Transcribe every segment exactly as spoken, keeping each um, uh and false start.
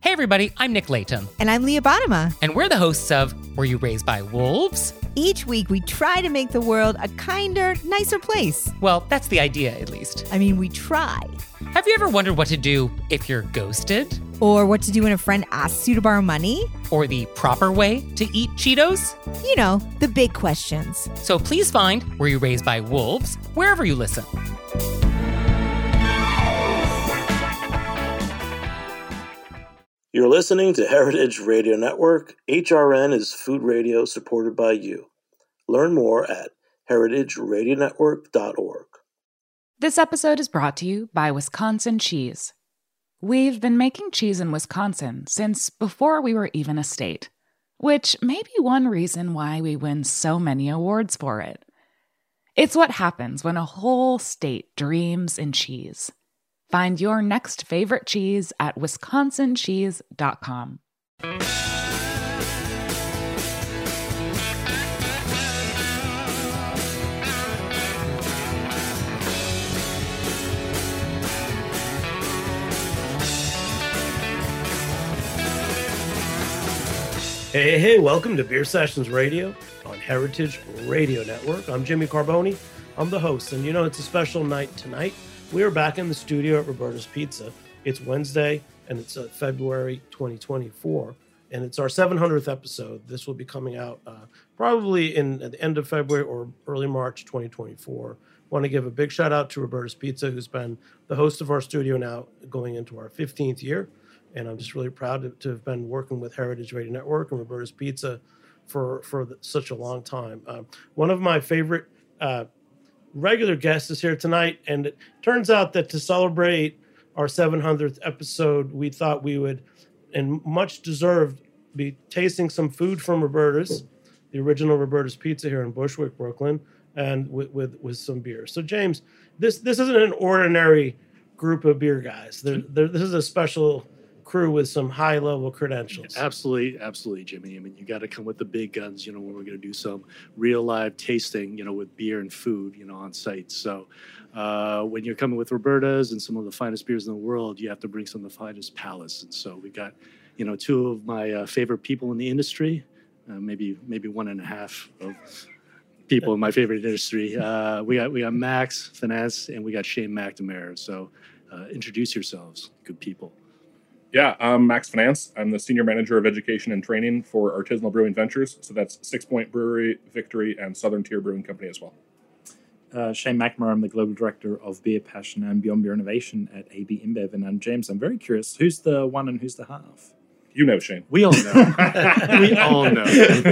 Hey everybody, I'm Nick Layton. And I'm Leah Bottima. And we're the hosts of Were You Raised by Wolves? Each week we try to make the world a kinder, nicer place. Well, that's the idea, at least. I mean, we try. Have you ever wondered what to do if you're ghosted? Or what to do when a friend asks you to borrow money? Or the proper way to eat Cheetos? You know, the big questions. So please find Were You Raised by Wolves wherever you listen. You're listening to Heritage Radio Network. H R N is food radio supported by you. Learn more at heritage radio network dot org. This episode is brought to you by Wisconsin Cheese. We've been making cheese in Wisconsin since before we were even a state, which may be one reason why we win so many awards for it. It's what happens when a whole state dreams in cheese. Find your next favorite cheese at wisconsin cheese dot com. Hey, hey, welcome to Beer Sessions Radio on Heritage Radio Network. I'm Jimmy Carboni. I'm the host, and you know, it's a special night tonight. We are back in the studio at Roberta's Pizza. It's Wednesday, and it's uh, February twenty twenty-four, and it's our seven hundredth episode. This will be coming out uh, probably in at the end of February or early March twenty twenty-four. Want to give a big shout out to Roberta's Pizza, who's been the host of our studio now going into our fifteenth year, and I'm just really proud to, to have been working with Heritage Radio Network and Roberta's Pizza for for the, such a long time. Uh, one of my favorite uh, regular guest is here tonight, and it turns out that to celebrate our seven hundredth episode, we thought we would, and much deserved, be tasting some food from Roberta's, the original Roberta's Pizza here in Bushwick, Brooklyn, and with with, with some beer. So, James, this this isn't an ordinary group of beer guys. They're, they're, this is a special crew with some high-level credentials. Absolutely, absolutely, Jimmy. I mean, you got to come with the big guns, you know, when we're going to do some real live tasting, you know, with beer and food, you know, on site. So uh, when you're coming with Roberta's and some of the finest beers in the world, you have to bring some of the finest palates. And so we got, you know, two of my uh, favorite people in the industry, uh, maybe maybe one and a half of people in my favorite industry. Uh, we got we got Max Finance and we got Shane McNamara. So uh, introduce yourselves, good people. Yeah, I'm Max Finance. I'm the Senior Manager of Education and Training for Artisanal Brewing Ventures. So that's Six Point Brewery, Victory, and Southern Tier Brewing Company as well. Uh, Shane McNamara, I'm the Global Director of Beer Passion and Beyond Beer Innovation at A B InBev. And I'm James, I'm very curious, who's the one and who's the half? You know, Shane. We all know. we all know.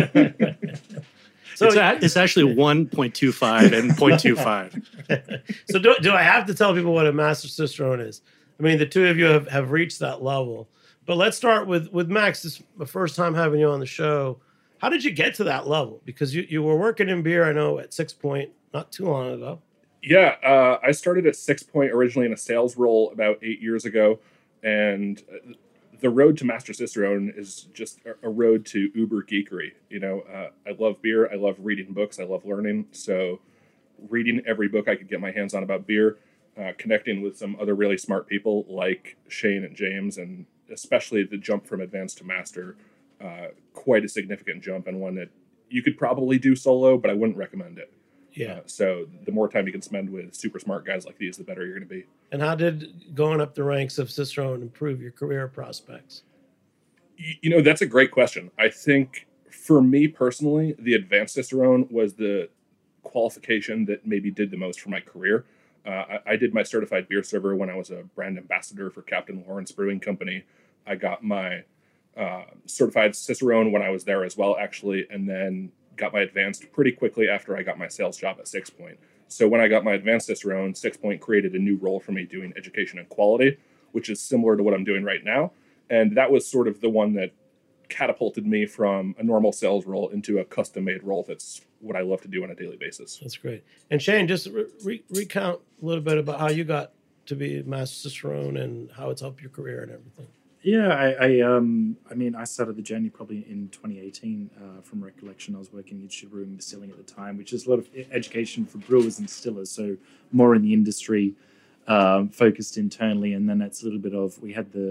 So it's, a, it's actually one point two five and zero point two five. So do, do I have to tell people what a Master Cicerone is? I mean, the two of you have, have reached that level. But let's start with, with Max. This is the first time having you on the show. How did you get to that level? Because you, you were working in beer, I know, at Six Point not too long ago. Yeah, uh, I started at Six Point originally in a sales role about eight years ago. And the road to Master Cicerone is just a road to uber geekery. You know, uh, I love beer. I love reading books. I love learning. So reading every book I could get my hands on about beer, Uh, connecting with some other really smart people like Shane and James, and especially the jump from advanced to master, uh, quite a significant jump, and one that you could probably do solo, but I wouldn't recommend it. Yeah. Uh, so the more time you can spend with super smart guys like these, the better you're going to be. And how did going up the ranks of Cicerone improve your career prospects? You, you know, that's a great question. I think for me personally, the advanced Cicerone was the qualification that maybe did the most for my career. Uh, I, I did my certified beer server when I was a brand ambassador for Captain Lawrence Brewing Company. I got my uh, certified Cicerone when I was there as well, actually, and then got my advanced pretty quickly after I got my sales job at Six Point. So when I got my advanced Cicerone, Six Point created a new role for me doing education and quality, which is similar to what I'm doing right now. And that was sort of the one that catapulted me from a normal sales role into a custom-made role that's what I love to do on a daily basis. That's great. And Shane, just re- re- recount a little bit about how you got to be Master Cicerone and how it's helped your career and everything. Yeah, I, I um, I mean, I started the journey probably in twenty eighteen. Uh, from recollection, I was working in Institute Brewing Distilling at the time, which is a lot of education for brewers and distillers. So more in the industry, um, focused internally, and then it's a little bit of we had the the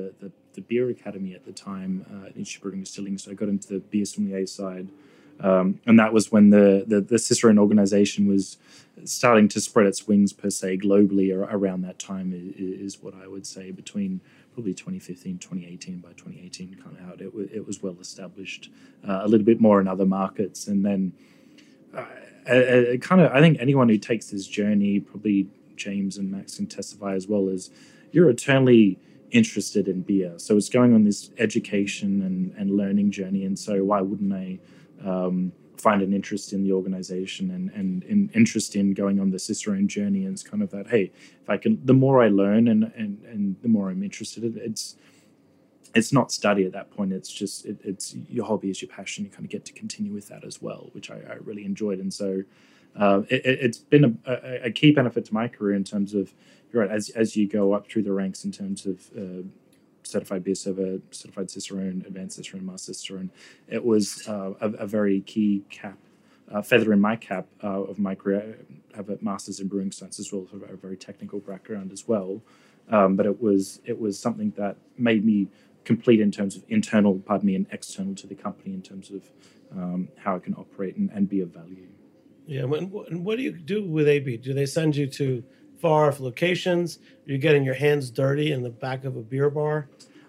the beer academy at the time uh, at Institute of Brewing and Distilling. So I got into the beer sommelier side. Um, and that was when the, the, the Cicerone organization was starting to spread its wings, per se, globally ar- around that time is, is what I would say, between probably twenty fifteen, twenty eighteen. By twenty eighteen, kind of out, it, w- it was well established, uh, a little bit more in other markets. And then uh, uh, kind of, I think anyone who takes this journey, probably James and Max can testify as well, is you're eternally interested in beer. So it's going on this education and, and learning journey. And so why wouldn't I um, find an interest in the organization and, and, and interest in going on the Cicerone journey? And it's kind of that, hey, if I can, the more I learn and, and, and the more I'm interested in, it's, it's not study at that point. It's just, it, it's your hobby is your passion. You kind of get to continue with that as well, which I, I really enjoyed. And so uh, it, it's been a, a, a key benefit to my career in terms of, you're right, as, as you go up through the ranks in terms of uh, certified beer server, certified Cicerone, advanced Cicerone, master Cicerone, it was uh, a, a very key cap, uh, feather in my cap uh, of my career. I have a master's in brewing science as well, so a very technical background as well. Um, but it was it was something that made me complete in terms of internal, pardon me, and external to the company in terms of um, how I can operate and, and be of value. Yeah, and what, what do you do with A B? Do they send you to far off locations? Are you getting your hands dirty in the back of a beer bar?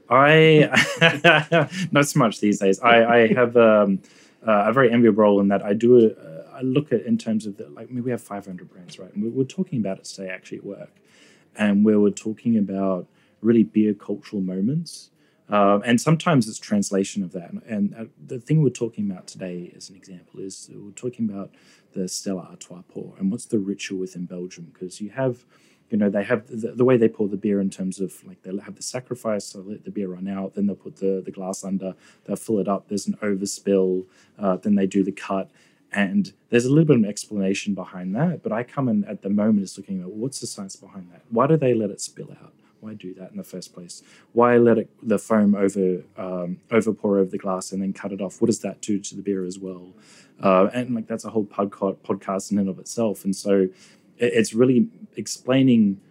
I not so much these days. I, I have um, uh, a very enviable role in that I do. A, I look at in terms of the, like I mean, we have five hundred brands, right? And we were talking about it today actually at work, and we were talking about really beer cultural moments. Uh, and sometimes it's translation of that. And uh, the thing we're talking about today, as an example, is we're talking about the Stella Artois pour and what's the ritual within Belgium. Because you have, you know, they have the, the way they pour the beer in terms of like they'll have the sacrifice, so let the beer run out, then they'll put the, the glass under, they'll fill it up, there's an overspill, uh, then they do the cut. And there's a little bit of an explanation behind that. But I come in at the moment is looking at, well, what's the science behind that? Why do they let it spill out? Why do that in the first place? Why let it, the foam over um, over pour over the glass and then cut it off? What does that do to the beer as well? Uh, and like that's a whole podca- podcast in and of itself. And so it, it's really explaining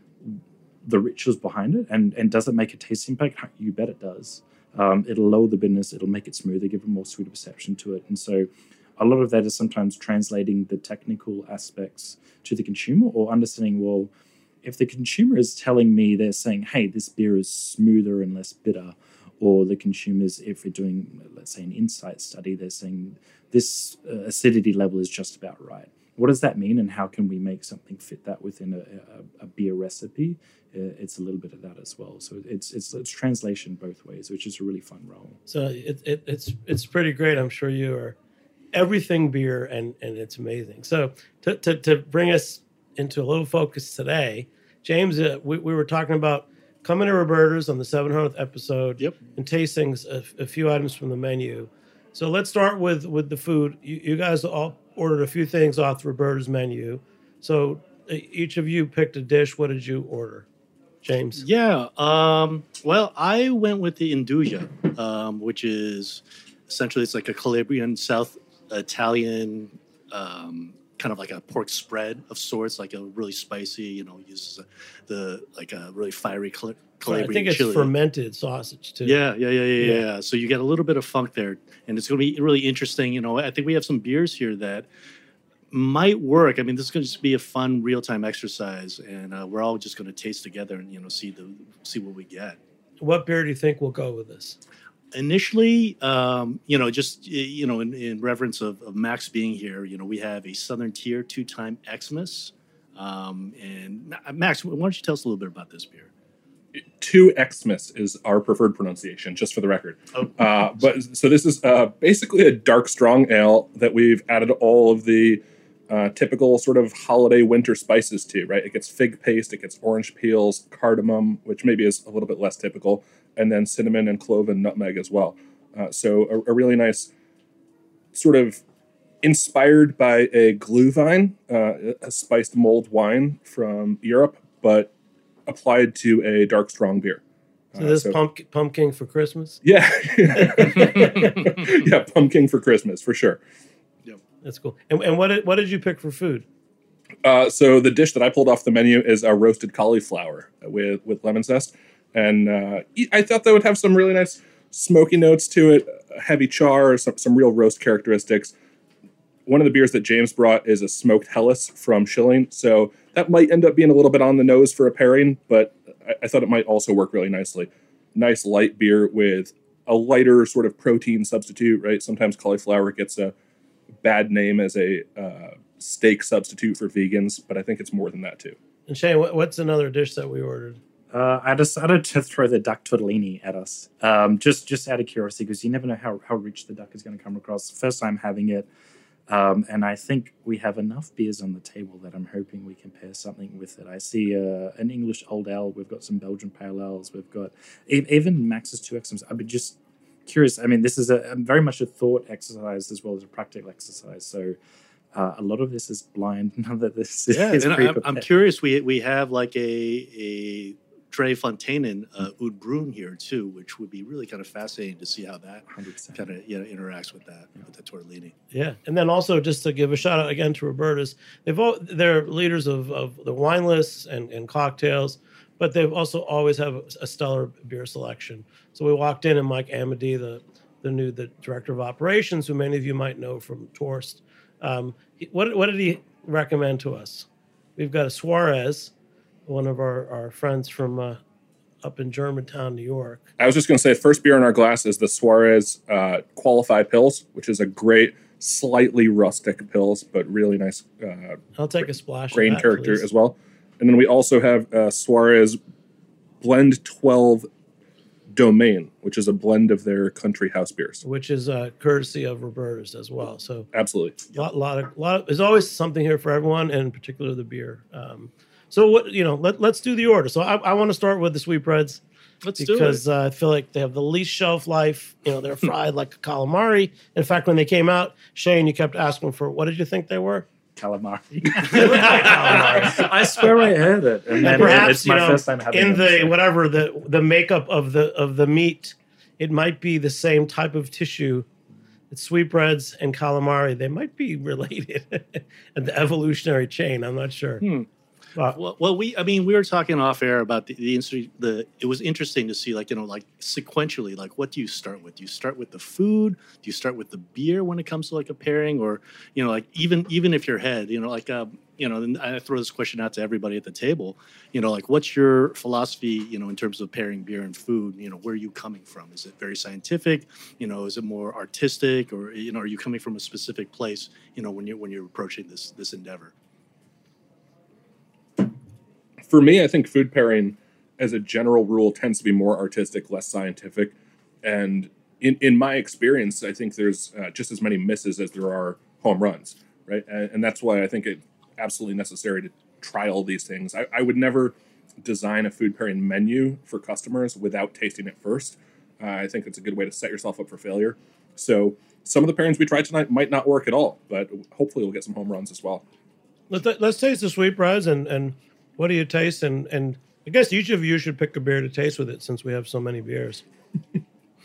the rituals behind it. And, and does it make a taste impact? You bet it does. Um, it'll lower the bitterness. It'll make it smoother, give a more sweeter perception to it. And so a lot of that is sometimes translating the technical aspects to the consumer or understanding, well, if the consumer is telling me, they're saying, hey, this beer is smoother and less bitter, or the consumers, if we're doing, let's say, an insight study, they're saying this uh, acidity level is just about right. What does that mean, and how can we make something fit that within a, a, a beer recipe? Uh, it's a little bit of that as well. So it's, it's it's translation both ways, which is a really fun role. So it, it, it's it's pretty great. I'm sure you are everything beer, and, and it's amazing. So to, to, to bring us into a little focus today, James, uh, we, we were talking about coming to Roberta's on the seven hundredth episode, Yep. and tasting a, a few items from the menu. So let's start with, with the food. You, you guys all ordered a few things off the Roberta's menu. So uh, each of you picked a dish. What did you order, James? Yeah. Um, well, I went with the Induja, um, which is essentially it's like a Calabrian South Italian um kind of like a pork spread of sorts, like a really spicy, you know, uses a, the like a really fiery Cal- Calabrian I think it's chili. Fermented sausage too. Yeah, yeah, yeah, yeah, Yeah. yeah. So you get a little bit of funk there, and it's going to be really interesting. You know, I think we have some beers here that might work. I mean, this is going to just be a fun real-time exercise, and uh, we're all just going to taste together and you know see the see what we get. What beer do you think will go with this? Initially, um, you know, just you know, in, in reverence of, of Max being here, you know, we have a Southern Tier two-time Xmas, um, and Max, why don't you tell us a little bit about this beer? Two Xmas is our preferred pronunciation, just for the record. Oh. Uh, but so this is uh, basically a dark strong ale that we've added all of the uh, typical sort of holiday winter spices to. Right, it gets fig paste, it gets orange peels, cardamom, which maybe is a little bit less typical, and then cinnamon and clove and nutmeg as well. Uh, so a, a really nice sort of inspired by a Glühwein, uh, a spiced mulled wine from Europe, but applied to a dark strong beer. So this Uh, so- pumpkin, pumpkin for Christmas? Yeah. Yeah, pumpkin for Christmas, for sure. That's cool. And, and what did, what did you pick for food? Uh, so the dish that I pulled off the menu is a roasted cauliflower with, with lemon zest. And uh, I thought that would have some really nice smoky notes to it, heavy char, some, some real roast characteristics. One of the beers that James brought is a smoked Helles from Schilling, so that might end up being a little bit on the nose for a pairing, but I, I thought it might also work really nicely. Nice light beer with a lighter sort of protein substitute, right? Sometimes cauliflower gets a bad name as a uh, steak substitute for vegans, but I think it's more than that too. And Shane, what, what's another dish that we ordered? Uh, I decided to throw the duck tortellini at us, um, just just out of curiosity, because you never know how, how rich the duck is going to come across. First time having it, um, and I think we have enough beers on the table that I'm hoping we can pair something with it. I see uh, an English Old Ale. We've got some Belgian Pale Ales. We've got even Max's two X. I'd be just curious. I mean, this is a, very much a thought exercise as well as a practical exercise. So uh, a lot of this is blind. None of this is, yeah, is and pre-prepared. I'm, I'm curious. We we have like a a Dre Fontainen uh, Oud Bruin here too, which would be really kind of fascinating to see how that one hundred percent kind of you know, interacts with that yeah. with the tortellini. Yeah, and then also just to give a shout out again to Roberta's, they've all, they're leaders of, of the wine lists and, and cocktails, but they've also always have a, a stellar beer selection. So we walked in and Mike Amity, the the new the director of operations, who many of you might know from Torst, um, he, what what did he recommend to us? We've got a Suarez, one of our, our friends from uh, up in Germantown, New York. I was just going to say, first beer in our glass is the Suarez uh, Qualify Pils, which is a great, slightly rustic Pils, but really nice. Uh, I'll take a splash grain of that, character please. as well. And then we also have uh, Suarez Blend twelve Domain, which is a blend of their country house beers. Which is uh, courtesy of Roberta's as well. So absolutely, a lot, lot of, lot of, there's always something here for everyone, and in particular the beer. Um, so what you know, let let's do the order. So I, I want to start with the sweetbreads. Let's do it. Because uh, I feel like they have the least shelf life. You know, they're fried like a calamari. In fact, when they came out, Shane, you kept asking for, what did you think they were? Calamari. I swear I heard it. And, And then perhaps, it's you my know, first time having in it, the so. whatever the the makeup of the of the meat, it might be the same type of tissue. It's sweetbreads and calamari. They might be related in the evolutionary chain. I'm not sure. Hmm. Wow. Well, well, we, I mean, we were talking off air about the, the, industry- the, it was interesting to see, like, you know, like sequentially, like, what do you start with? Do you start with the food? Do you start with the beer when it comes to like a pairing? Or, you know, like even, even if your head, you know, like, uh, you know, and I throw this question out to everybody at the table, you know, like, what's your philosophy, you know, in terms of pairing beer and food? You know, where are you coming from? Is it very scientific? You know, is it more artistic? Or, you know, are you coming from a specific place, you know, when you're, when you're approaching this, this endeavor? For me, I think food pairing, as a general rule, tends to be more artistic, less scientific. And in, in my experience, I think there's uh, just as many misses as there are home runs, right? And, and that's why I think it's absolutely necessary to try all these things. I, I would never design a food pairing menu for customers without tasting it first. Uh, I think it's a good way to set yourself up for failure. So some of the pairings we tried tonight might not work at all, but hopefully we'll get some home runs as well. Let's let's taste the sweetbreads and and. What do you taste? And, and I guess each of you should pick a beer to taste with it, since we have so many beers. I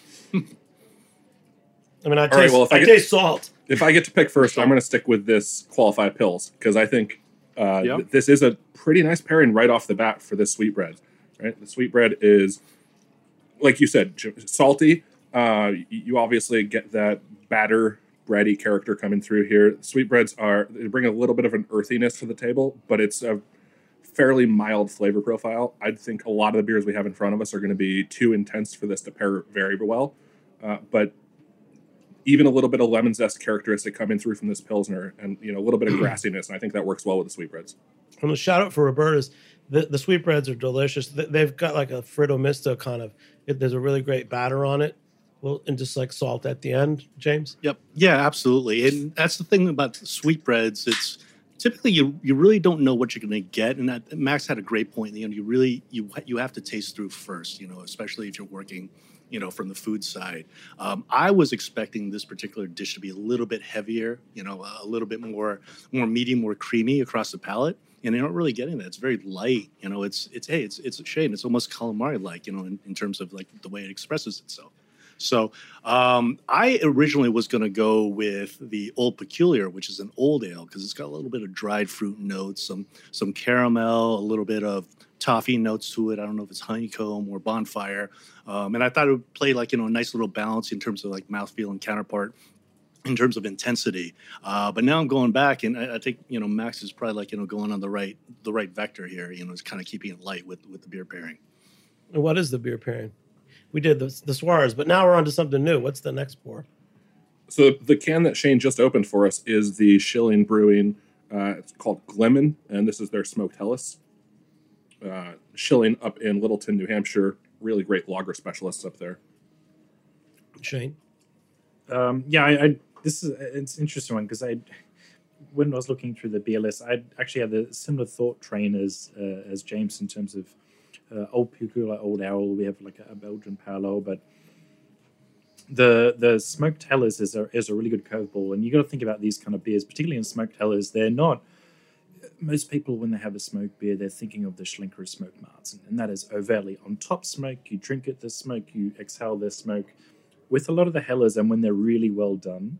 mean, I taste, right, well, if I I get- taste salt. If I get to pick first, I'm going to stick with this Qualify Pils because I think uh, Yeah. th- this is a pretty nice pairing right off the bat for this sweetbread. Right, the sweetbread is, like you said, j- salty. Uh, y- you obviously get that batter, bready character coming through here. Sweetbreads are they bring a little bit of an earthiness to the table, but it's a fairly mild flavor profile. I think a lot of the beers we have in front of us are going to be too intense for this to pair very well. Uh, but even a little bit of lemon zest characteristic coming through from this Pilsner and, you know, a little bit of grassiness. And I think that works well with the sweetbreads. I'm going to shout out for Roberta's. The, the sweetbreads are delicious. They- They've got like a Fritto Misto kind of, it, there's a really great batter on it. Well, and just like salt at the end, James. Yep. Yeah, absolutely. And that's the thing about sweetbreads. It's typically you you really don't know what you're going to get. And that Max had a great point. You know, you really you you have to taste through first. You know, especially if you're working, you know, from the food side. Um, I was expecting this particular dish to be a little bit heavier. You know, a little bit more more meaty, more creamy across the palate. And you're not really getting that. It's very light. You know, it's it's hey, it's it's a shade. It's almost calamari like. You know, in, in terms of like the way it expresses itself. So um, I originally was going to go with the Old Peculiar, which is an old ale, because it's got a little bit of dried fruit notes, some some caramel, a little bit of toffee notes to it. I don't know if it's honeycomb or bonfire. Um, and I thought it would play like, you know, a nice little balance in terms of like mouthfeel and counterpart in terms of intensity. Uh, but now I'm going back, and I, I think, you know, Max is probably like, you know, going on the right the right vector here. You know, it's kind of keeping it light with, with the beer pairing. And what is the beer pairing? We did the, the Suarez, but now we're on to something new. What's the next pour? So the can that Shane just opened for us is the Schilling Brewing. Uh, it's called Glimmin, and this is their smoked Helles. Uh, Schilling up in Littleton, New Hampshire. Really great lager specialists up there. Shane? Um, yeah, I, I this is it's an interesting one because I, when I was looking through the beer list, I actually had a similar thought train as uh, as James in terms of uh, Old Pukula, Old Owl. We have like a, a Belgian Paolo, but the the smoked Helles is a is a really good curveball, and you got to think about these kind of beers, particularly in smoked Helles. They're not. Most people, when they have a smoked beer, they're thinking of the Schlenker smoked Marzen, and that is overtly on top smoke. You drink it, the smoke, you exhale the smoke. With a lot of the Helles, and when they're really well done,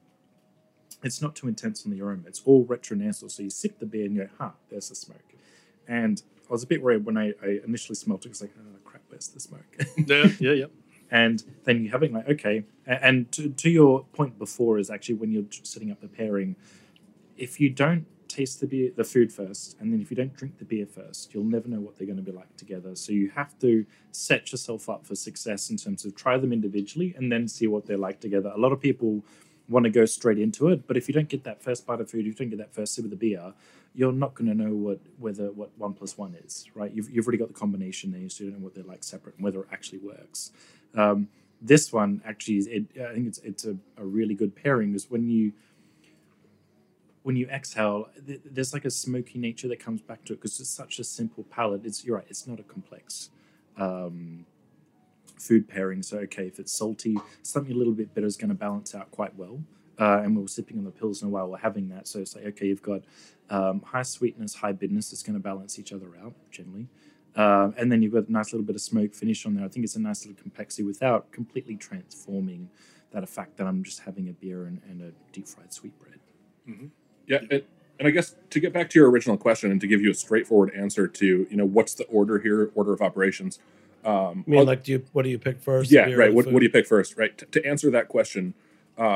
it's not too intense on the aroma. It's all retronasal. So you sip the beer and you go, huh, there's the smoke. And I was a bit worried when I, I initially smelled it. I was like, oh, crap, where's the smoke? Yeah, yeah, yeah. And then you have it like, okay. And to, to your point before is actually when you're setting up the pairing, if you don't taste the beer, the food first, and then if you don't drink the beer first, you'll never know what they're going to be like together. So you have to set yourself up for success in terms of try them individually and then see what they're like together. A lot of people want to go straight into it, but if you don't get that first bite of food, if you don't get that first sip of the beer, you're not going to know what whether what one plus one is, right? You've you've already got the combination there, so you don't know what they're like separate and whether it actually works. Um, this one actually, is, it, I think it's it's a, a really good pairing because when you when you exhale, there's like a smoky nature that comes back to it because it's such a simple palate. It's you're right. It's not a complex um, food pairing. So okay, if it's salty, something a little bit bitter is going to balance out quite well. Uh, and we were sipping on the Pilsner while we're having that. So it's like, okay, you've got um, high sweetness, high bitterness. It's going to balance each other out generally. Um, and then you've got a nice little bit of smoke finish on there. I think it's a nice little complexity without completely transforming that effect that I'm just having a beer and, and a deep fried sweetbread. Mm-hmm. Yeah, and, and I guess to get back to your original question and to give you a straightforward answer to, you know, what's the order here, order of operations? Um, I mean, I'll, like, do you what do you pick first? Yeah, right. What, what do you pick first? Right. T- to answer that question, uh,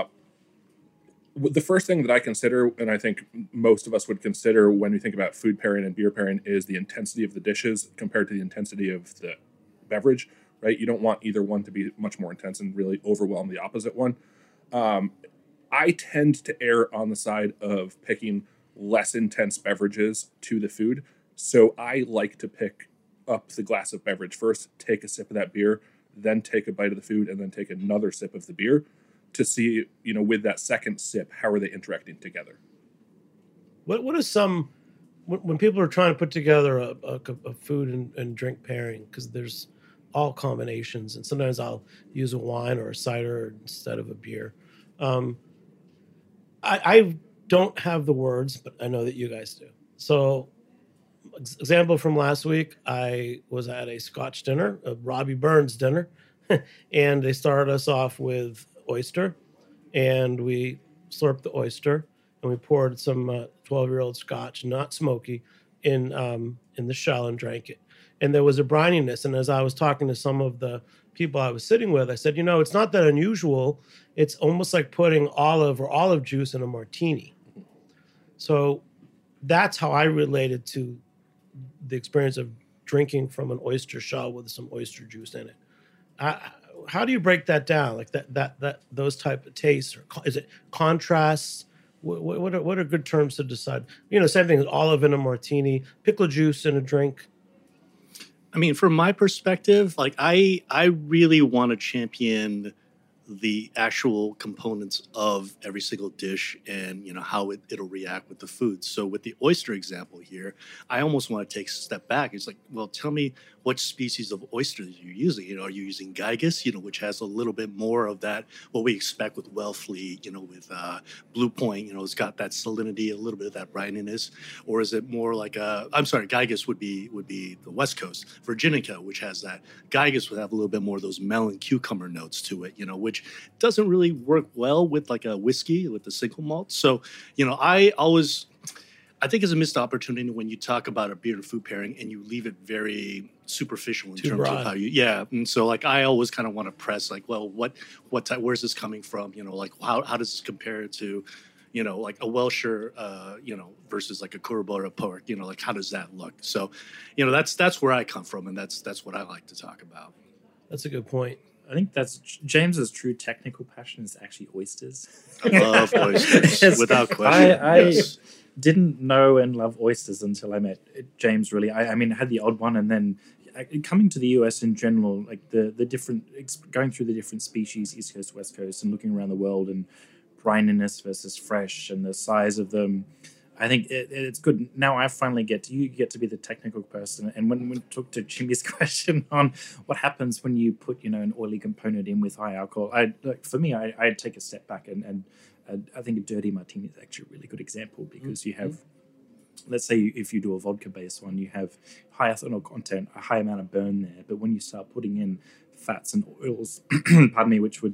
the first thing that I consider, and I think most of us would consider when we think about food pairing and beer pairing, is the intensity of the dishes compared to the intensity of the beverage, right? You don't want either one to be much more intense and really overwhelm the opposite one. Um, I tend to err on the side of picking less intense beverages to the food. So I like to pick up the glass of beverage first, take a sip of that beer, then take a bite of the food, and then take another sip of the beer, to see, you know, with that second sip, how are they interacting together? What What is some, when people are trying to put together a, a, a food and, and drink pairing, because there's all combinations, and sometimes I'll use a wine or a cider instead of a beer. Um, I, I don't have the words, but I know that you guys do. So, example from last week, I was at a Scotch dinner, a Robbie Burns dinner, and they started us off with oyster, and we slurped the oyster, and we poured some uh, twelve-year-old Scotch, not smoky, in um, in the shell and drank it. And there was a brininess. And as I was talking to some of the people I was sitting with, I said, you know, it's not that unusual. It's almost like putting olive or olive juice in a martini. So that's how I related to the experience of drinking from an oyster shell with some oyster juice in it. I, how do you break that down? Like that, that, that, those type of tastes, or is it contrasts? What, what are, what are good terms to decide? You know, same thing as olive in a martini, pickle juice in a drink. I mean, from my perspective, like I, I really want to champion the actual components of every single dish and, you know, how it, it'll react with the food. So with the oyster example here, I almost want to take a step back. It's like, well, tell me what species of oyster you're using. You know, are you using Gygus, you know, which has a little bit more of that, what we expect with Wellfleet, you know, with uh, Blue Point, you know, it's got that salinity, a little bit of that brininess, or is it more like a, I'm sorry, Gygus would be, would be the West Coast. Virginica, which has that, Gygus would have a little bit more of those melon cucumber notes to it, you know, which doesn't really work well with like a whiskey with the single malt. So, you know, I always, I think it's a missed opportunity when you talk about a beer and food pairing and you leave it very superficial in Too terms broad. of how you, yeah. And so like I always kind of want to press like, well, what, what type, where's this coming from? You know, like how how does this compare to, you know, like a Welsher, uh, you know, versus like a Kooraburra pork? You know, like how does that look? So, you know, that's that's where I come from, and that's that's what I like to talk about. That's a good point. I think that's James's true technical passion is actually oysters. I love oysters Yes. without question. I, I Yes. didn't know and love oysters until I met James. Really, I, I mean, I had the odd one, and then uh, coming to the U S in general, like the the different ex- going through the different species, East Coast, West Coast, and looking around the world and brininess versus fresh and the size of them. I think it, it's good. Now I finally get to, you get to be the technical person. And when we talk to Jimmy's question on what happens when you put, you know, an oily component in with high alcohol, I like for me, I, I'd take a step back and, and uh, I think a dirty martini is actually a really good example because you have, let's say if you do a vodka based one, you have high ethanol content, a high amount of burn there. But when you start putting in fats and oils, pardon me, which would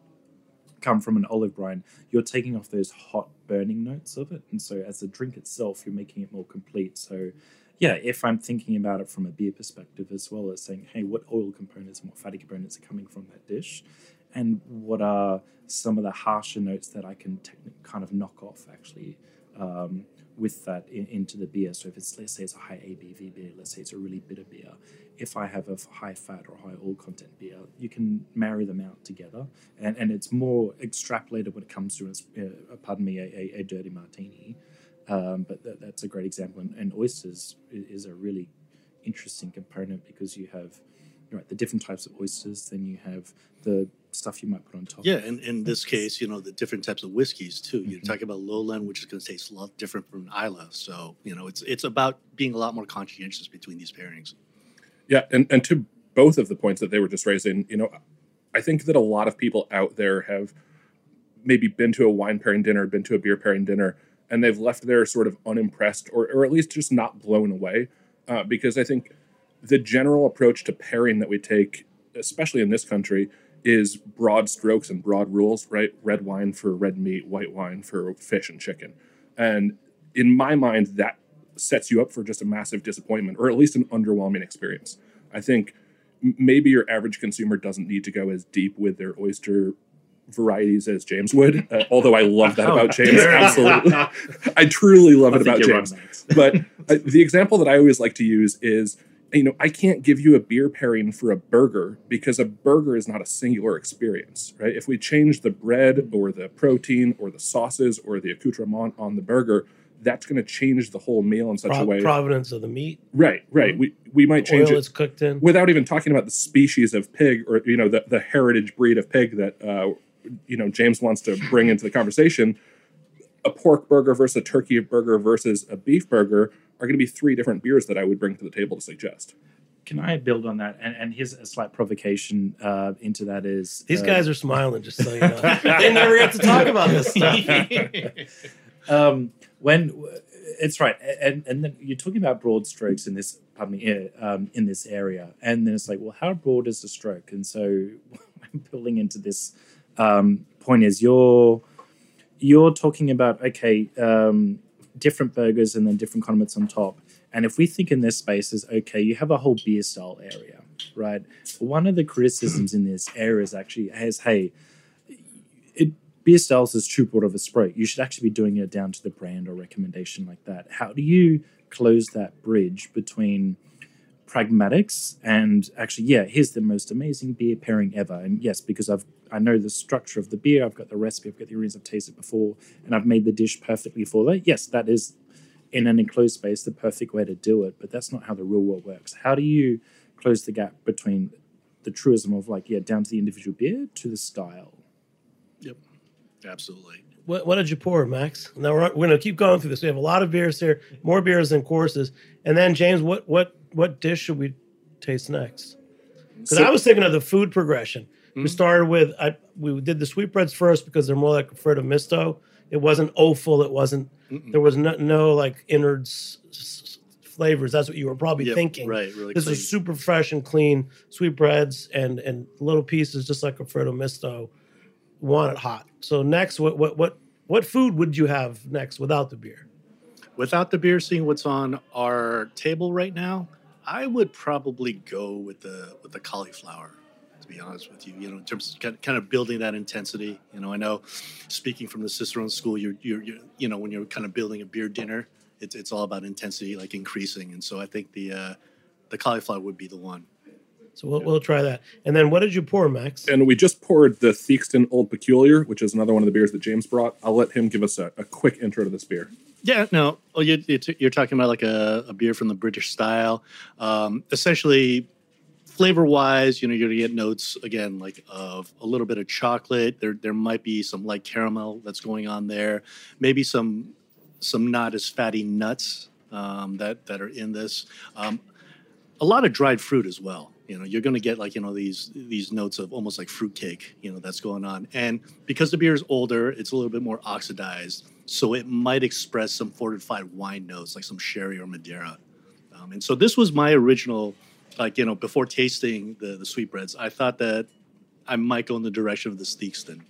come from an olive brine, you're taking off those hot burning notes of it, and so as the drink itself you're making it more complete. So yeah, if I'm thinking about it from a beer perspective as well as saying, hey, what oil components and what fatty components are coming from that dish, and what are some of the harsher notes that I can techni- kind of knock off actually um, with that in, into the beer. So if it's, let's say it's a high A B V beer, let's say it's a really bitter beer, if I have a high fat or high oil content beer, you can marry them out together, and, and it's more extrapolated when it comes to, uh, pardon me, a, a, a dirty martini. Um, but that, that's a great example, and, and oysters is, is a really interesting component because you have, right, the different types of oysters, then you have the stuff you might put on top. Yeah, and in this case, you know, the different types of whiskeys too. You're Mhm. talking about Lowland, which is going to taste a lot different from Isla. So, you know, it's it's about being a lot more conscientious between these pairings. Yeah, and, and to both of the points that they were just raising, you know, I think that a lot of people out there have maybe been to a wine pairing dinner, been to a beer pairing dinner, and they've left there sort of unimpressed or, or at least just not blown away. Uh, because I think the general approach to pairing that we take, especially in this country, is broad strokes and broad rules, right? Red wine for red meat, white wine for fish and chicken. And in my mind, that sets you up for just a massive disappointment, or at least an underwhelming experience. I think m- maybe your average consumer doesn't need to go as deep with their oyster varieties as James would, uh, although I love that about James. Absolutely. I truly love it I think about you're James. right, Max. But uh, the example that I always like to use is, you know, I can't give you a beer pairing for a burger because a burger is not a singular experience, right? If we change the bread or the protein or the sauces or the accoutrement on the burger, that's going to change the whole meal in such Pro- a way. provenance of the meat, Right, right. We we might change oil it it's cooked in. without even talking about the species of pig or, you know, the, the heritage breed of pig that, uh, you know, James wants to bring into the conversation. A pork burger versus a turkey burger versus a beef burger are going to be three different beers that I would bring to the table to suggest. Can I build on that? And, and here's a slight provocation uh, into that is... These uh, guys are smiling, just so you know. They never get to talk about this stuff. um, when it's right, and and then you're talking about broad strokes in this, pardon me, uh, um, in this area, and then it's like, well, how broad is the stroke? And so, I'm building into this um, point is you're you're talking about okay, um, different burgers and then different condiments on top, and if we think in this space is okay, you have a whole beer style area, right? One of the criticisms in this area is actually is hey, it. Beer styles is too broad of a stroke. You should actually be doing it down to the brand or recommendation like that. How do you close that bridge between pragmatics and actually, yeah, here's the most amazing beer pairing ever. And yes, because I've I know the structure of the beer, I've got the recipe, I've got the ingredients, I've tasted before, and I've made the dish perfectly for that. Yes, that is in an enclosed space the perfect way to do it, but that's not how the real world works. How do you close the gap between the truism of like, yeah, down to the individual beer to the style? Yep, absolutely. What, what did you pour, Max? Now we're, we're going to keep going through this. We have a lot of beers here, more beers than courses. And then, James, what what what dish should we taste next? Because So- I was thinking of the food progression. Mhm. We started with, I, we did the sweetbreads first because they're more like a Freddo Misto. It wasn't offal. It wasn't, Mm-mm. there was no, no like innards s- s- flavors. That's what you were probably Yep, thinking. right? Really This clean. is super fresh and clean sweetbreads and, and little pieces, just like a Freddo Misto. Want it hot. So next, what what what what food would you have next without the beer? Without the beer, seeing what's on our table right now, I would probably go with the with the cauliflower. To be honest with you, you know, in terms of kind of building that intensity. You know, I know, speaking from the Cicerone school, you're you're, you're you know when you're kind of building a beer dinner, it's it's all about intensity, like increasing. And so I think the uh, the cauliflower would be the one. So we'll, we'll try that. And then what did you pour, Max? And we just poured the Theakston Old Peculiar, which is another one of the beers that James brought. I'll let him give us a, a quick intro to this beer. Yeah, no. Oh, you, you're talking about like a, a beer from the British style. Um, essentially, flavor-wise, you know, you're going to get notes, again, like of a little bit of chocolate. There there might be some light caramel that's going on there. Maybe some some not as fatty nuts um, that, that are in this. Um, a lot of dried fruit as well. You know, you're going to get like, you know, these these notes of almost like fruitcake, you know, that's going on. And because the beer is older, it's a little bit more oxidized. So it might express some fortified wine notes, like some sherry or Madeira. Um, and so this was my original, like, you know, before tasting the, the sweetbreads, I thought that I might go in the direction of the Theakston.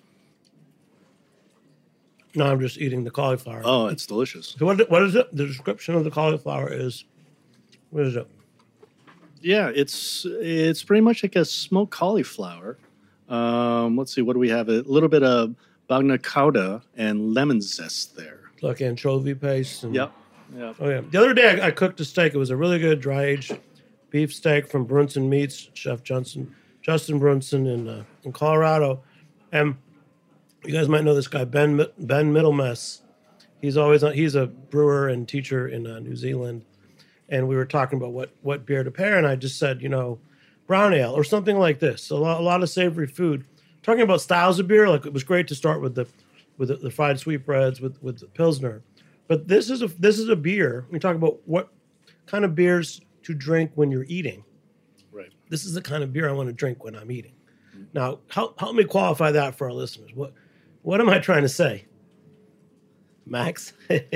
No, I'm just eating the cauliflower. Oh, it's delicious. So what, what is it? The description of the cauliflower is, what is it? Yeah, it's it's pretty much like a smoked cauliflower. Um, let's see, what do we have? A little bit of bagna cauda and lemon zest there. Like anchovy paste. And, Yep. Yep. Oh, yeah. The other day I, I cooked a steak. It was a really good dry-aged beef steak from Brunson Meats, Chef Johnson, Justin Brunson in uh, in Colorado. And you guys might know this guy, Ben Ben Middlemess. He's always on, he's a brewer and teacher in uh, New Zealand. And we were talking about what, what beer to pair, and I just said, you know, brown ale or something like this. A lot, a lot of savory food. Talking about styles of beer, like it was great to start with the with the, the fried sweetbreads with with the Pilsner, but this is a this is a beer. We talk about what kind of beers to drink when you're eating. Right. This is the kind of beer I want to drink when I'm eating. Mm-hmm. Now, help help me qualify that for our listeners. What what am I trying to say, Max?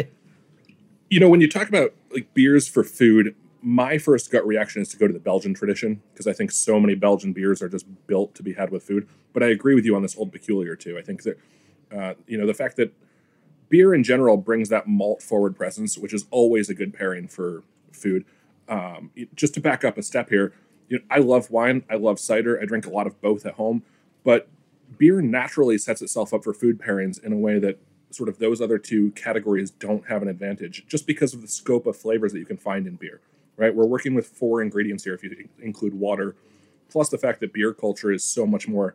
You know, when you talk about like beers for food, my first gut reaction is to go to the Belgian tradition because I think so many Belgian beers are just built to be had with food. But I agree with you on this Old Peculiar too. I think that, uh, you know, the fact that beer in general brings that malt forward presence, which is always a good pairing for food. Um, just to back up a step here, you know, I love wine. I love cider. I drink a lot of both at home. But beer naturally sets itself up for food pairings in a way that sort of those other two categories don't have an advantage just because of the scope of flavors that you can find in beer, right? We're working with four ingredients here if you include water, plus the fact that beer culture is so much more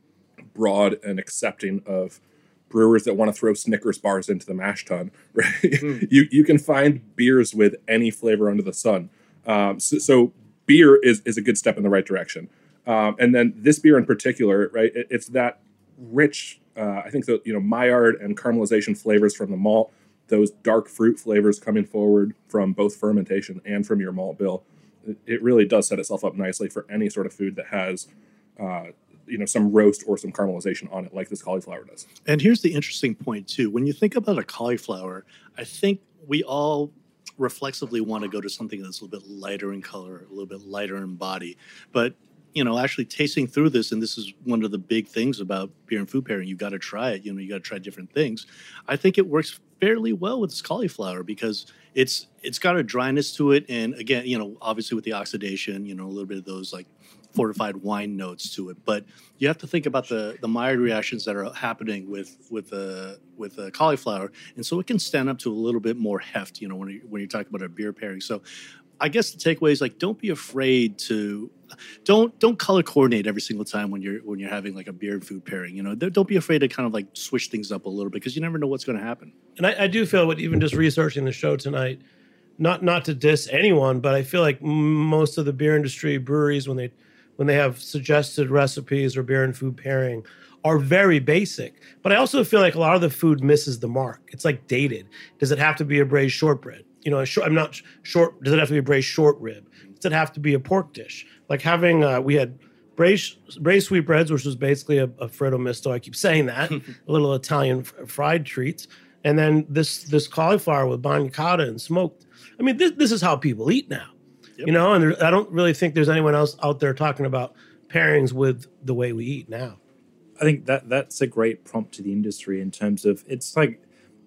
broad and accepting of brewers that want to throw Snickers bars into the mash tun, right? Mm. you you can find beers with any flavor under the sun. Um, so, so beer is, is a good step in the right direction. Um, and then this beer in particular, right, it, it's that rich, uh, I think that, you know, Maillard and caramelization flavors from the malt, those dark fruit flavors coming forward from both fermentation and from your malt bill. It, it really does set itself up nicely for any sort of food that has, uh, you know, some roast or some caramelization on it like this cauliflower does. And here's the interesting point too. When you think about a cauliflower, I think we all reflexively want to go to something that's a little bit lighter in color, a little bit lighter in body. But you know, actually tasting through this, and this is one of the big things about beer and food pairing, you got to try it. You know, you got to try different things. I think it works fairly well with this cauliflower because it's it's got a dryness to it, and again, you know, obviously with the oxidation, you know, a little bit of those like fortified wine notes to it. But you have to think about the the Maillard reactions that are happening with with the with the cauliflower, and so it can stand up to a little bit more heft. You know, when you, when you're talking about a beer pairing, so. I guess the takeaway is like don't be afraid to don't don't color coordinate every single time when you're when you're having like a beer and food pairing. You know, don't be afraid to kind of like switch things up a little bit because you never know what's going to happen. And I, I do feel what even just researching the show tonight, not not to diss anyone, but I feel like most of the beer industry breweries when they when they have suggested recipes or beer and food pairing are very basic. But I also feel like a lot of the food misses the mark. It's like dated. Does it have to be a braised shortbread? You know, short, I'm not short. Does it have to be a braised short rib? Does it have to be a pork dish? Like having, uh, we had braised, braised sweetbreads, which was basically a, a fritto misto. I keep saying that, a little Italian f- fried treats. And then this this cauliflower with bagna cauda and smoked. I mean, this this is how people eat now. Yep. You know, and there, I don't really think there's anyone else out there talking about pairings with the way we eat now. I think that that's a great prompt to the industry in terms of it's like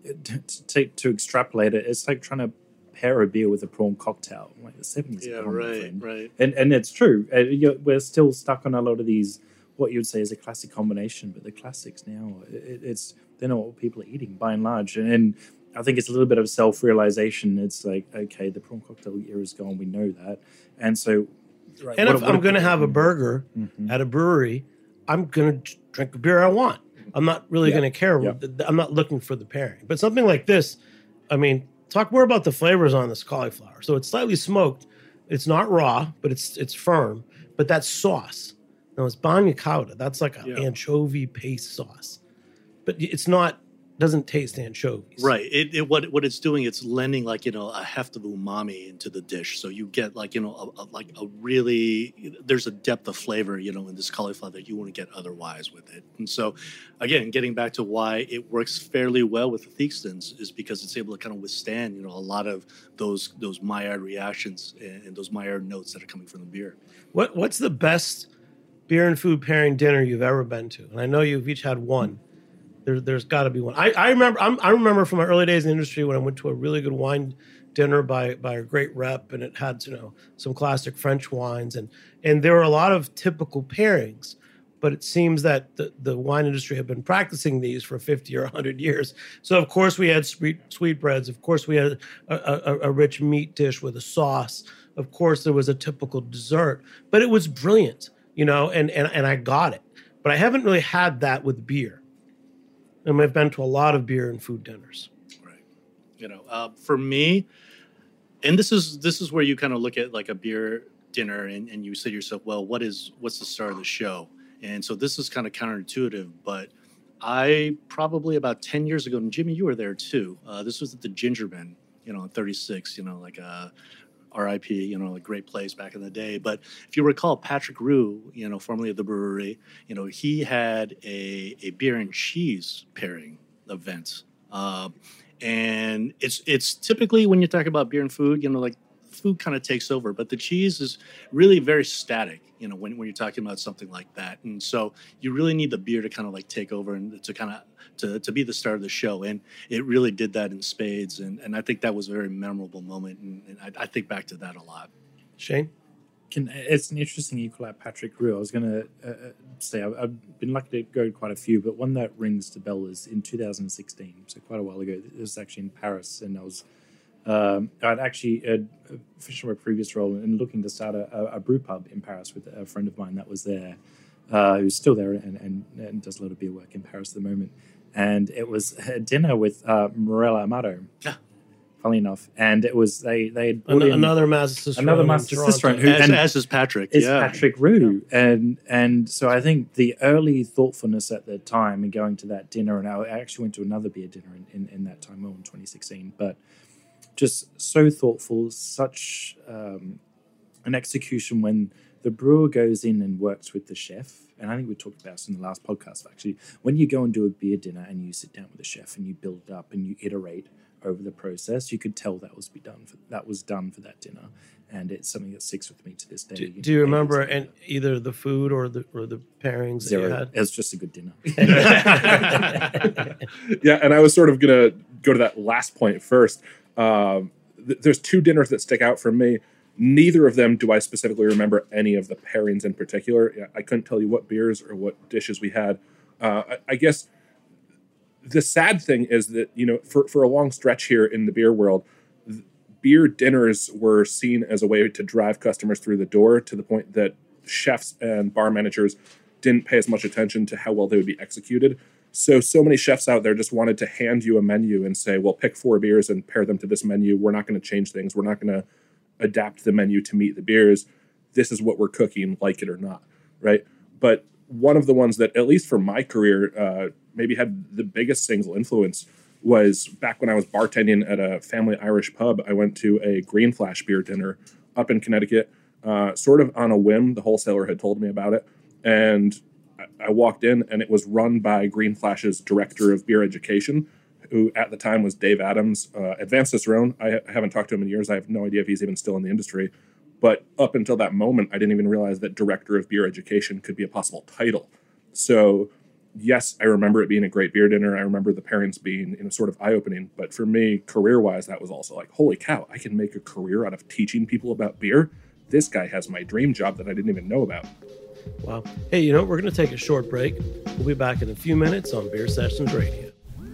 to, to extrapolate it, it's like trying to pair a beer with a prawn cocktail. Like the seventies. Yeah, right, right. And and it's true. Uh, you're, we're still stuck on a lot of these, what you would say is a classic combination, but the classics now, it, it's they're not what people are eating by and large. And, and I think it's a little bit of self-realization. It's like, okay, the prawn cocktail era is gone. We know that. And so... Right, and what, if what I'm going to have a mm-hmm. burger mm-hmm. at a brewery, I'm going to drink the beer I want. I'm not really yeah. going to care. Yeah. I'm not looking for the pairing. But something like this, I mean, talk more about the flavors on this cauliflower. So it's slightly smoked. It's not raw, but it's it's firm. But that sauce, now it's banya cauda. That's like an yeah. anchovy paste sauce. But it's not... doesn't taste anchovies. Right. It, it what what it's doing, it's lending like, you know, a heft of umami into the dish. So you get like, you know, a, a, like a really, there's a depth of flavor, you know, in this cauliflower that you wouldn't get otherwise with it. And so, again, getting back to why it works fairly well with the Theakstons is because it's able to kind of withstand, you know, a lot of those those Maillard reactions and, and those Maillard notes that are coming from the beer. What What's the best beer and food pairing dinner you've ever been to? And I know you've each had one. There, there's got to be one. I, I remember. I'm, I remember from my early days in the industry when I went to a really good wine dinner by by a great rep, and it had, you know, some classic French wines, and and there were a lot of typical pairings. But it seems that the, the wine industry had been practicing these for fifty or one hundred years. So of course we had sweet sweetbreads. Of course we had a, a, a rich meat dish with a sauce. Of course there was a typical dessert. But it was brilliant, you know, and and and I got it. But I haven't really had that with beer. And I've been to a lot of beer and food dinners. Right. You know, uh, for me, and this is this is where you kind of look at like a beer dinner and, and you say to yourself, well, what is what's the star of the show? And so this is kind of counterintuitive, but I probably about ten years ago, and Jimmy, you were there too. Uh, this was at the Gingerman, you know, on thirty-six, you know, like a R I P, you know, a great place back in the day. But if you recall, Patrick Roux, you know, formerly of the brewery, you know, he had a, a beer and cheese pairing event. Uh, and it's it's typically when you talk about beer and food, you know, like food kind of takes over, but the cheese is really very static, you know, when, when you're talking about something like that. And so you really need the beer to kind of like take over and to kind of to, to be the star of the show. And it really did that in spades. And, and I think that was a very memorable moment. And, and I, I think back to that a lot. Shane? Can, it's an interesting you call out Patrick Roux. I was going to uh, say I've, I've been lucky to go to quite a few, but one that rings the bell is in two thousand sixteen, so quite a while ago. It was actually in Paris, and I was um, I'd actually uh, finished my previous role and looking to start a, a brew pub in Paris with a friend of mine that was there, uh, who's still there and, and, and does a lot of beer work in Paris at the moment. And it was a dinner with uh, Morella Amato. Yeah. Funny enough, and it was they they had An- another Master Cicerone, another Master Cicerone, who as, as is Patrick, is yeah. Patrick Roux, yeah. and and so I think the early thoughtfulness at the time and going to that dinner, and I actually went to another beer dinner in, in, in that time, well, in twenty sixteen, but just so thoughtful, such um, an execution when the brewer goes in and works with the chef. And I think we talked about this in the last podcast, actually. When you go and do a beer dinner and you sit down with a chef and you build it up and you iterate over the process, you could tell that was be done for, that was done for that dinner, and it's something that sticks with me to this day. Do, do you remember and either the food or the or the pairings Zero. that you had? It was just a good dinner. Yeah, and I was sort of gonna go to that last point first. Um, th- there's two dinners that stick out for me. Neither of them do I specifically remember any of the pairings in particular. I couldn't tell you what beers or what dishes we had. Uh, I, I guess the sad thing is that, you know, for, for a long stretch here in the beer world, th- beer dinners were seen as a way to drive customers through the door, to the point that chefs and bar managers didn't pay as much attention to how well they would be executed. So, so many chefs out there just wanted to hand you a menu and say, well, pick four beers and pair them to this menu. We're not going to change things. We're not going to adapt the menu to meet the beers. This is what we're cooking, like it or not, right? But one of the ones that, at least for my career, uh, maybe had the biggest single influence was back when I was bartending at a family Irish pub. I went to a Green Flash beer dinner up in Connecticut, uh, sort of on a whim. The wholesaler had told me about it, and I, I walked in, and it was run by Green Flash's director of beer education, who at the time was Dave Adams, uh, Advanced Cicerone. I, ha- I haven't talked to him in years. I have no idea if he's even still in the industry. But up until that moment, I didn't even realize that Director of Beer Education could be a possible title. So yes, I remember it being a great beer dinner. I remember the pairings being, you know, sort of eye-opening. But for me, career-wise, that was also like, holy cow, I can make a career out of teaching people about beer. This guy has my dream job that I didn't even know about. Wow. Hey, you know, we're going to take a short break. We'll be back in a few minutes on Beer Sessions Radio.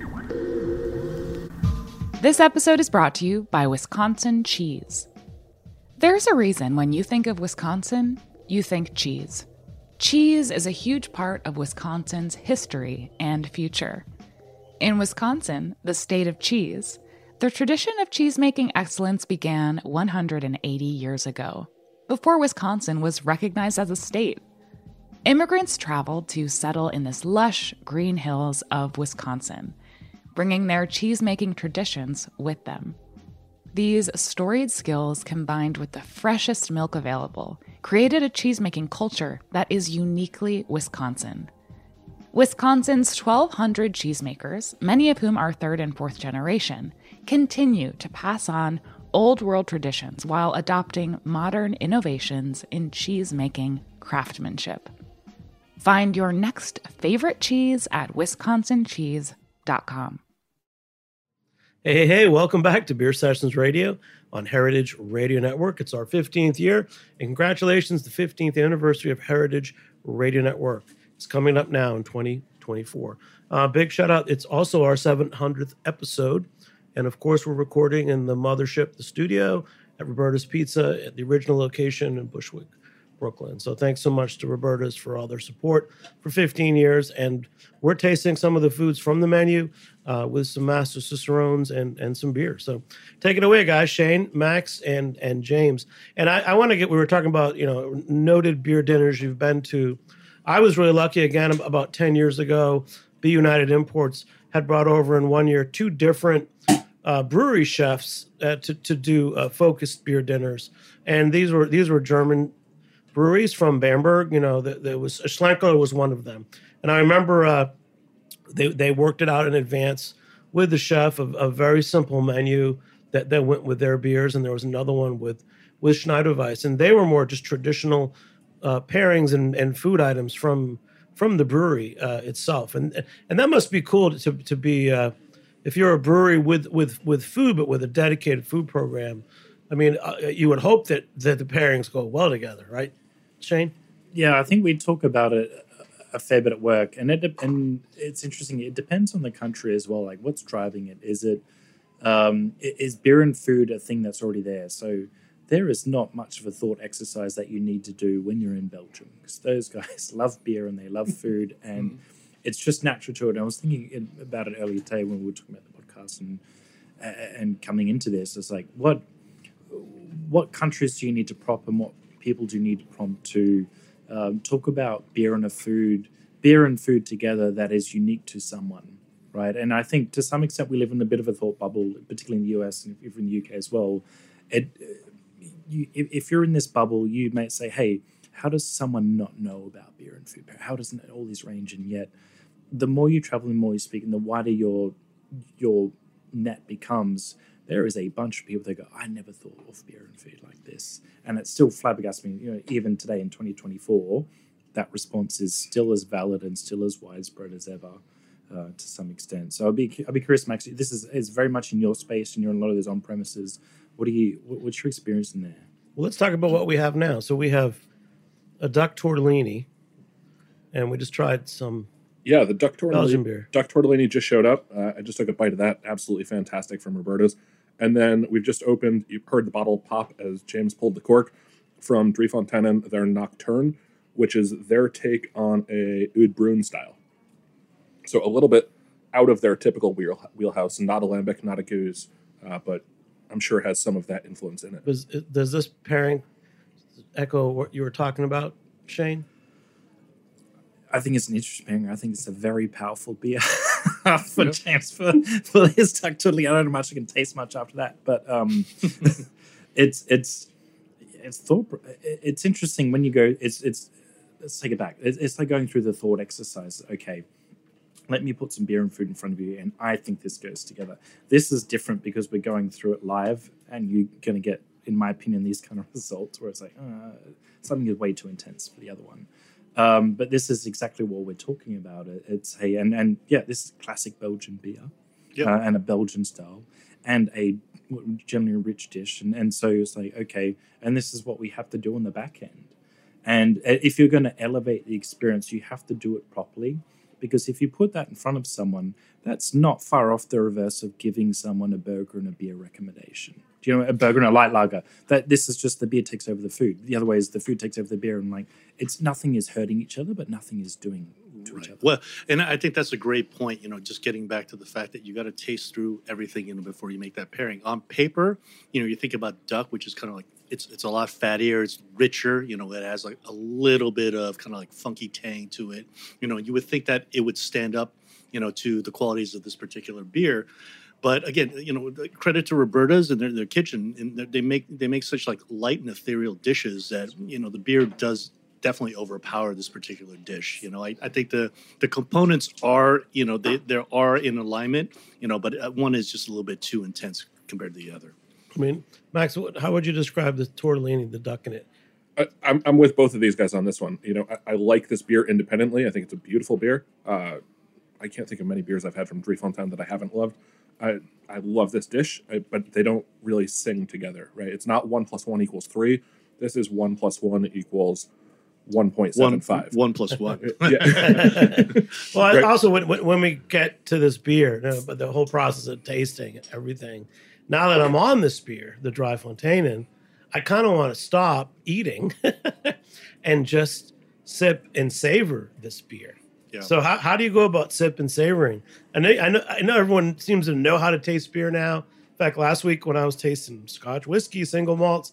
This episode is brought to you by Wisconsin Cheese. There's a reason when you think of Wisconsin, you think cheese. Cheese is a huge part of Wisconsin's history and future. In Wisconsin, the state of cheese, the tradition of cheese-making excellence began one hundred eighty years ago, before Wisconsin was recognized as a state. Immigrants traveled to settle in this lush green hills of Wisconsin, bringing their cheese-making traditions with them. These storied skills, combined with the freshest milk available, created a cheese-making culture that is uniquely Wisconsin. Wisconsin's twelve hundred cheesemakers, many of whom are third and fourth generation, continue to pass on old world traditions while adopting modern innovations in cheese-making craftsmanship. Find your next favorite cheese at wisconsin cheese dot com. Hey, hey, hey, welcome back to Beer Sessions Radio on Heritage Radio Network. It's our fifteenth year, and congratulations, the fifteenth anniversary of Heritage Radio Network. It's coming up now in twenty twenty-four. Uh, big shout out. It's also our seven hundredth episode. And of course, we're recording in the mothership, the studio at Roberta's Pizza at the original location in Bushwick, Brooklyn. So thanks so much to Roberta's for all their support for fifteen years. And we're tasting some of the foods from the menu uh, with some Master Cicerones and, and some beer. So take it away, guys. Shane, Max, and and James. And I, I want to get, we were talking about, you know, noted beer dinners you've been to. I was really lucky, again, about ten years ago, B United Imports had brought over in one year two different uh, brewery chefs uh, to, to do uh, focused beer dinners. And these were these were German breweries from Bamberg. You know, there was Schlenkerla was one of them. And I remember uh, they they worked it out in advance with the chef, of a very simple menu that, that went with their beers. And there was another one with, with Schneiderweiss. And they were more just traditional uh, pairings and, and food items from from the brewery uh, itself. And and that must be cool to, to be, uh, if you're a brewery with, with, with food, but with a dedicated food program. I mean, uh, you would hope that, that the pairings go well together, right, Shane? Yeah, I think we talk about it a fair bit at work, and it and it's interesting. It depends on the country as well. Like, what's driving it? Is it um, is beer and food a thing that's already there? So there is not much of a thought exercise that you need to do when you're in Belgium, because those guys love beer and they love food, and mm. it's just natural to it. And I was thinking about it earlier today when we were talking about the podcast and and coming into this. It's like, what what countries do you need to prop, and what people do you need to prompt to um, talk about beer and a food, beer and food together that is unique to someone, right? And I think to some extent we live in a bit of a thought bubble, particularly in the U S and if you're in the U K as well. It, you, if you're in this bubble, you might say, hey, how does someone not know about beer and food? How doesn't it all these range? And yet, the more you travel, the more you speak, and the wider your your net becomes, there is a bunch of people that go, I never thought of beer and food like this. And it's still flabbergasting me. You know, even today in twenty twenty-four, that response is still as valid and still as widespread as ever uh, to some extent. So I'd be I'd be curious, Max, this is, is very much in your space and you're in a lot of those on-premises. What do you, what's your experience in there? Well, let's talk about what we have now. So we have a duck tortellini, and we just tried some Yeah, the duck Belgian tortellini, beer. duck tortellini just showed up. Uh, I just took a bite of that. Absolutely fantastic from Roberta's. And then we've just opened, you've heard the bottle pop as James pulled the cork, from Drie Fonteinen, their Nocturne, which is their take on a Oud Bruin style. So a little bit out of their typical wheel, wheelhouse, not a lambic, not a goose, uh, but I'm sure it has some of that influence in it. Does, does this pairing echo what you were talking about, Shane? I think it's an interesting pairing. I think it's a very powerful beer for yep. James for, for his duck tortellini. I don't know much I can taste much after that, but um, it's it's it's thought. It's interesting when you go. It's it's let's take it back. It's, it's like going through the thought exercise. Okay, let me put some beer and food in front of you, and I think this goes together. This is different because we're going through it live, and you're going to get, in my opinion, these kind of results where it's like uh, something is way too intense for the other one. Um, but this is exactly what we're talking about. It, it's hey, and and yeah, this is classic Belgian beer, Yep. uh, and a Belgian style, and a generally rich dish, and and so it's like okay, and this is what we have to do on the back end. And if you're going to elevate the experience, you have to do it properly. Because if you put that in front of someone, that's not far off the reverse of giving someone a burger and a beer recommendation. Do you know, a burger and a light lager? That this is just the beer takes over the food. The other way is the food takes over the beer, and like it's nothing is hurting each other, but nothing is doing to Right. each other. Well, and I think that's a great point. You know, just getting back to the fact that you got to taste through everything, you know, before you make that pairing. On paper, you know, you think about duck, which is kind of like it's it's a lot fattier, it's richer. You know, it has like a little bit of kind of like funky tang to it. You know, you would think that it would stand up, you know, to the qualities of this particular beer. But again, you know, credit to Roberta's and their, their kitchen, and they make they make such like light and ethereal dishes that you know the beer does definitely overpower this particular dish. You know, I, I think the the components are you know they they are in alignment. You know, but one is just a little bit too intense compared to the other. I mean, Max, what, how would you describe the tortellini, the duck in it? I, I'm, I'm with both of these guys on this one. You know, I, I like this beer independently. I think it's a beautiful beer. Uh, I can't think of many beers I've had from Driefontein that I haven't loved. I I love this dish, I, but they don't really sing together, right? It's not one plus one equals three. This is one plus one equals one point seven five. One, one plus one. Yeah. Well, Right. also when, when when we get to this beer, no, but the whole process of tasting everything. Now that I'm on this beer, the Driefonteinen, I kind of want to stop eating and just sip and savor this beer. Yeah. So how, how do you go about sip and savoring? I know, I know I know everyone seems to know how to taste beer now. In fact, last week when I was tasting Scotch whiskey, single malts,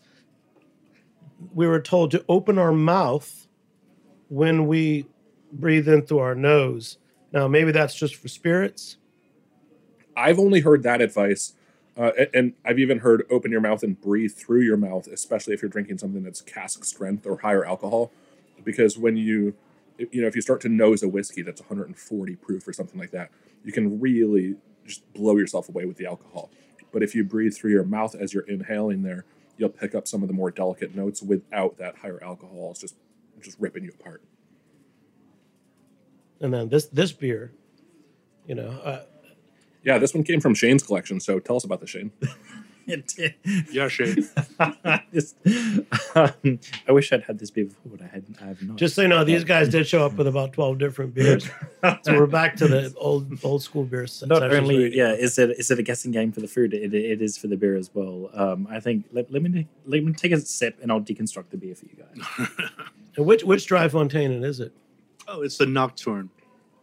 we were told to open our mouth when we breathe in through our nose. Now, maybe that's just for spirits. I've only heard that advice, uh, and- and I've even heard open your mouth and breathe through your mouth, especially if you're drinking something that's cask strength or higher alcohol, because when you, you know, if you start to nose a whiskey that's one hundred forty proof or something like that, you can really just blow yourself away with the alcohol. But if you breathe through your mouth as you're inhaling there, you'll pick up some of the more delicate notes without that higher alcohol. It's just just ripping you apart. And then this this beer, you know, uh, Yeah, this one came from Shane's collection, so tell us about this, Shane. Yeah, Shane. This- um, I wish I'd had this beer before, but I hadn't. I have not. just so you know, these guys did show up with about twelve different beers. So we're back to the old old school beer. se- Not sessions only, radio. yeah, is it is it a guessing game for the food? It, it is for the beer as well. Um, I think let, let me let me take a sip and I'll deconstruct the beer for you guys. And which which Driefonteinen is it? Oh, it's the Nocturne.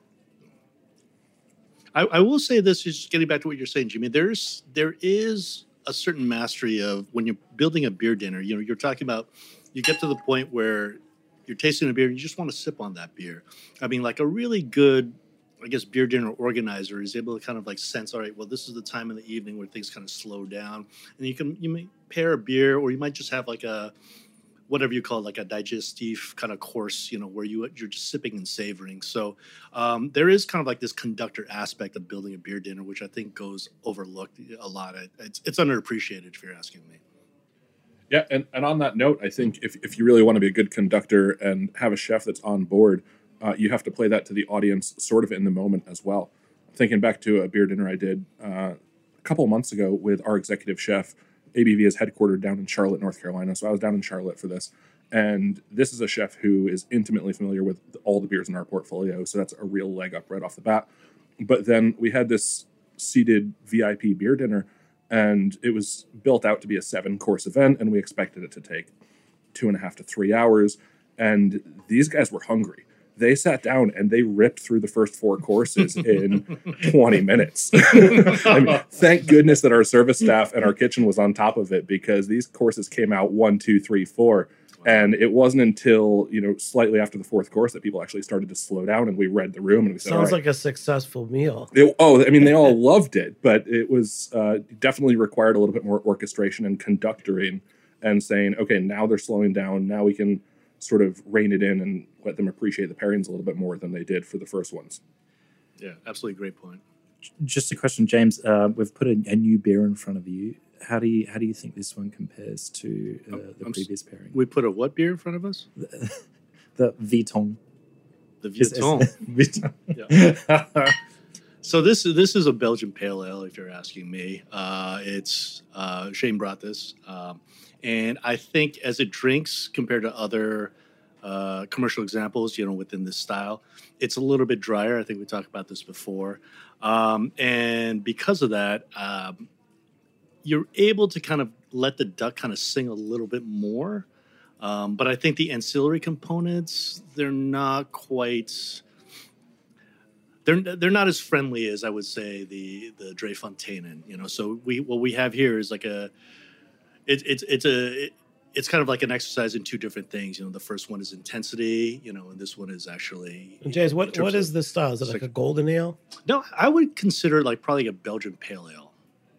I, I will say this, just getting back to what you're saying, Jimmy. There's there is a certain mastery of when you're building a beer dinner. You know, you're talking about you get to the point where you're tasting a beer and you just want to sip on that beer. I mean, like a really good, I guess, beer dinner organizer is able to kind of like sense, all right, well, this is the time in the evening where things kind of slow down, and you can you may pair a beer, or you might just have like a whatever you call it, like a digestive kind of course, you know, where you you're just sipping and savoring. So um, there is kind of like this conductor aspect of building a beer dinner, which I think goes overlooked a lot. It's it's underappreciated, if you're asking me. Yeah, and, and on that note, I think if, if you really want to be a good conductor and have a chef that's on board, uh, you have to play that to the audience sort of in the moment as well. Thinking back to a beer dinner I did uh, a couple of months ago with our executive chef. A B V is headquartered down in Charlotte, North Carolina, so I was down in Charlotte for this. And this is a chef who is intimately familiar with all the beers in our portfolio, so that's a real leg up right off the bat. But then we had this seated V I P beer dinner, and it was built out to be a seven-course event, and we expected it to take two and a half to three hours. And these guys were hungry. They sat down and they ripped through the first four courses in twenty minutes. I mean, thank goodness that our service staff and our kitchen was on top of it, because these courses came out one, two, three, four. And it wasn't until, you know, slightly after the fourth course that people actually started to slow down, and we read the room and we said, Sounds all right. like a successful meal. It, oh, I mean, they all loved it, but it was uh, definitely required a little bit more orchestration and conductoring and saying, okay, now they're slowing down. Now we can sort of rein it in and let them appreciate the pairings a little bit more than they did for the first ones. Yeah, absolutely great point. Just a question, James. Uh, we've put a, a new beer in front of you. How do you how do you think this one compares to uh, the I'm s- previous pairing? We put a what beer in front of us? The Vuitton. the Is- is- Vuitton. So this this is a Belgian pale ale, if you're asking me. Uh, it's uh, Shane brought this, um, and I think as it drinks compared to other uh, commercial examples, you know, within this style, it's a little bit drier. I think we talked about this before, um, and because of that, um, you're able to kind of let the duck kind of sing a little bit more. Um, but I think the ancillary components, they're not quite. They're, they're not as friendly as I would say the the Dre Fontainen, you know. So we what we have here is like a, it's it's it's a it, it's kind of like an exercise in two different things. You know, the first one is intensity, you know, and this one is actually. And James, in what terms what of- is this style? Is it like a golden ale? No, I would consider it like probably a Belgian pale ale.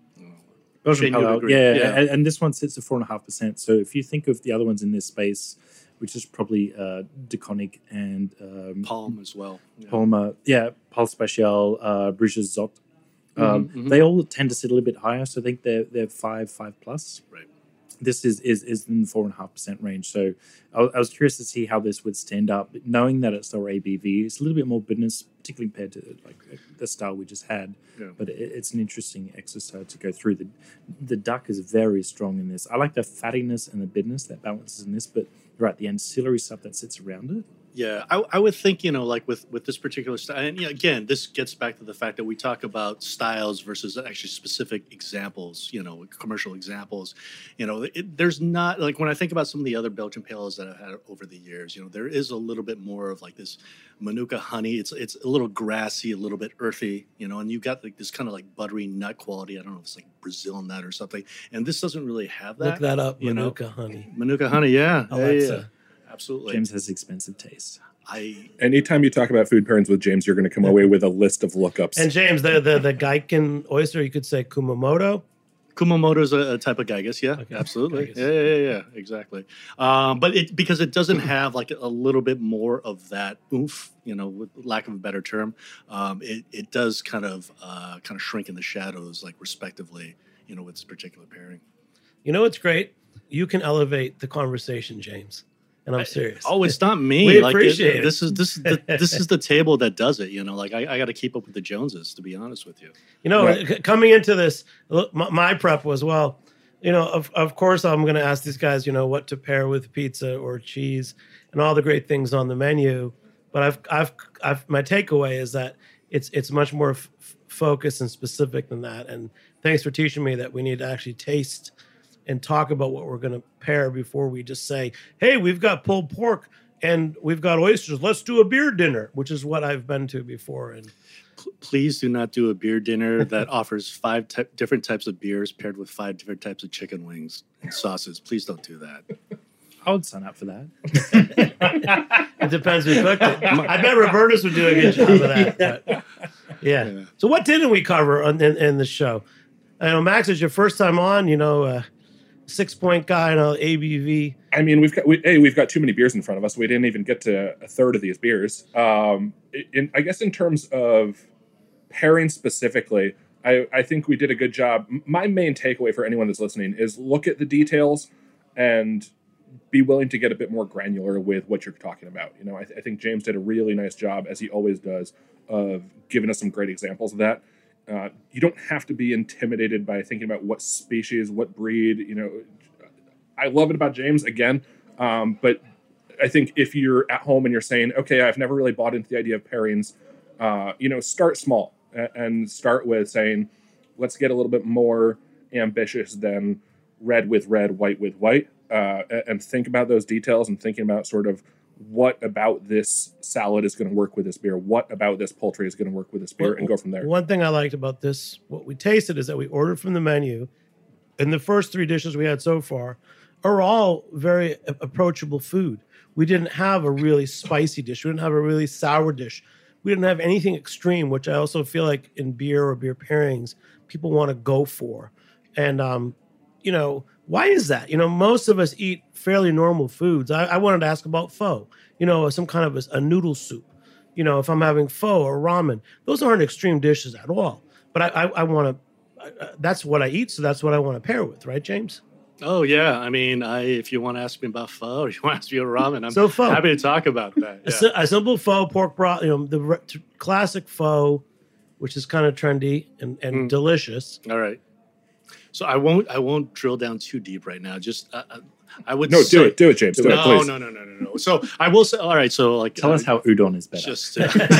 Belgian Shane, Pale you would Ale, agree. yeah, Yeah. And, and this one sits at four and a half percent. So if you think of the other ones in this space, which is probably uh, Deconic and um, Palm as well. Yeah. Palmer, yeah, Pal Special, uh, Bruges Zott, um, Mhm, mhm. they all tend to sit a little bit higher. So I think they're they're five five plus. Right. This is is is in the four and a half percent range. So I, was- I was curious to see how this would stand up, knowing that it's lower A B V. It's a little bit more bitterness, particularly compared to like the style we just had. Yeah. But it, it's an interesting exercise to go through. The the duck is very strong in this. I like the fattiness and the bitterness that balances in this, but right, the ancillary stuff that sits around it. Yeah, I, I would think, you know, like with, with this particular style, and you know, again, this gets back to the fact that we talk about styles versus actually specific examples, you know, commercial examples. You know, it, there's not, like when I think about some of the other Belgian pale ales that I've had over the years, you know, there is a little bit more of like this Manuka honey. It's it's a little grassy, a little bit earthy, you know, and you've got like this kind of like buttery nut quality. I don't know if it's like Brazil nut or something. And this doesn't really have that. Look that up, you know? Manuka honey. Manuka honey, yeah. Yeah, Alexa. yeah. Absolutely. James has expensive taste. I Anytime you talk about food pairings with James, you're going to come away with a list of lookups. And James, the the the Gaikin oyster, you could say Kumamoto. Kumamoto's a, a type of Gygus, yeah, Okay, absolutely, Gygus. yeah, yeah, yeah, yeah, exactly. Um, but it because it doesn't have like a little bit more of that oomph, you know, with lack of a better term, um, it it does kind of uh, kind of shrink in the shadows, like respectively, you know, with this particular pairing. You know what's great? You can elevate the conversation, James. And I'm serious. Oh, it's not me. We like appreciate it. This is this is the, this is the table that does it. You know, like I, I got to keep up with the Joneses, to be honest with you. You know, Right. c- coming into this, look, my, my prep was, well, you know, of, of course, I'm going to ask these guys, you know, what to pair with pizza or cheese and all the great things on the menu. But I've, I've, I've, my takeaway is that it's, it's much more f- focused and specific than that. And thanks for teaching me that we need to actually taste and talk about what we're going to pair before we just say, hey, we've got pulled pork and we've got oysters. Let's do a beer dinner, which is what I've been to before. And P- please do not do a beer dinner that offers five ty- different types of beers paired with five different types of chicken wings and sauces. Please don't do that. I would sign up for that. it depends who cooked it. I bet Robertus would do a good job of that. But yeah. Yeah. So what didn't we cover on, in, in the show? I know, Max, it's your first time on, you know, uh, six point guy and A B V. I mean, we've got we, hey, we've got too many beers in front of us. We didn't even get to a third of these beers. Um, in I guess in terms of pairing specifically, I, I think we did a good job. M- My main takeaway for anyone that's listening is look at the details and be willing to get a bit more granular with what you're talking about. You know, I, th- I think James did a really nice job, as he always does, of giving us some great examples of that. Uh, you don't have to be intimidated by thinking about what species, what breed, you know. I love it about James, again, um, but I think if you're at home and you're saying, okay, I've never really bought into the idea of pairings, uh, you know, start small a- and start with saying, let's get a little bit more ambitious than red with red, white with white, uh, a- and think about those details and thinking about sort of what about this salad is going to work with this beer, what about this poultry is going to work with this beer, and go from there. One thing I liked about this, what we tasted, is that we ordered from the menu, and the first three dishes we had so far are all very a- approachable food. We didn't have a really spicy dish. We didn't have a really sour dish. We didn't have anything extreme, which I also feel like in beer or beer pairings, people want to go for. And, um, you know, why is that? You know, most of us eat fairly normal foods. I, I wanted to ask about pho, you know, some kind of a, a noodle soup. You know, if I'm having pho or ramen, those aren't extreme dishes at all. But I, I, I want to, that's what I eat, so that's what I want to pair with, right, James? Oh yeah, I mean, I if you want to ask me about pho or you want to ask me about ramen, I'm So pho. happy to talk about that. A, Yeah. si- a simple pho pork broth, you know, the re- t- classic pho, which is kind of trendy and, and Mm. delicious. All right. So I won't I won't drill down too deep right now. Just uh, uh, I would No, say, do it, do it, James. Do no, it, please. no, no, no, no, no. So I will say. All right. So like, Tell uh, us how udon is better. Just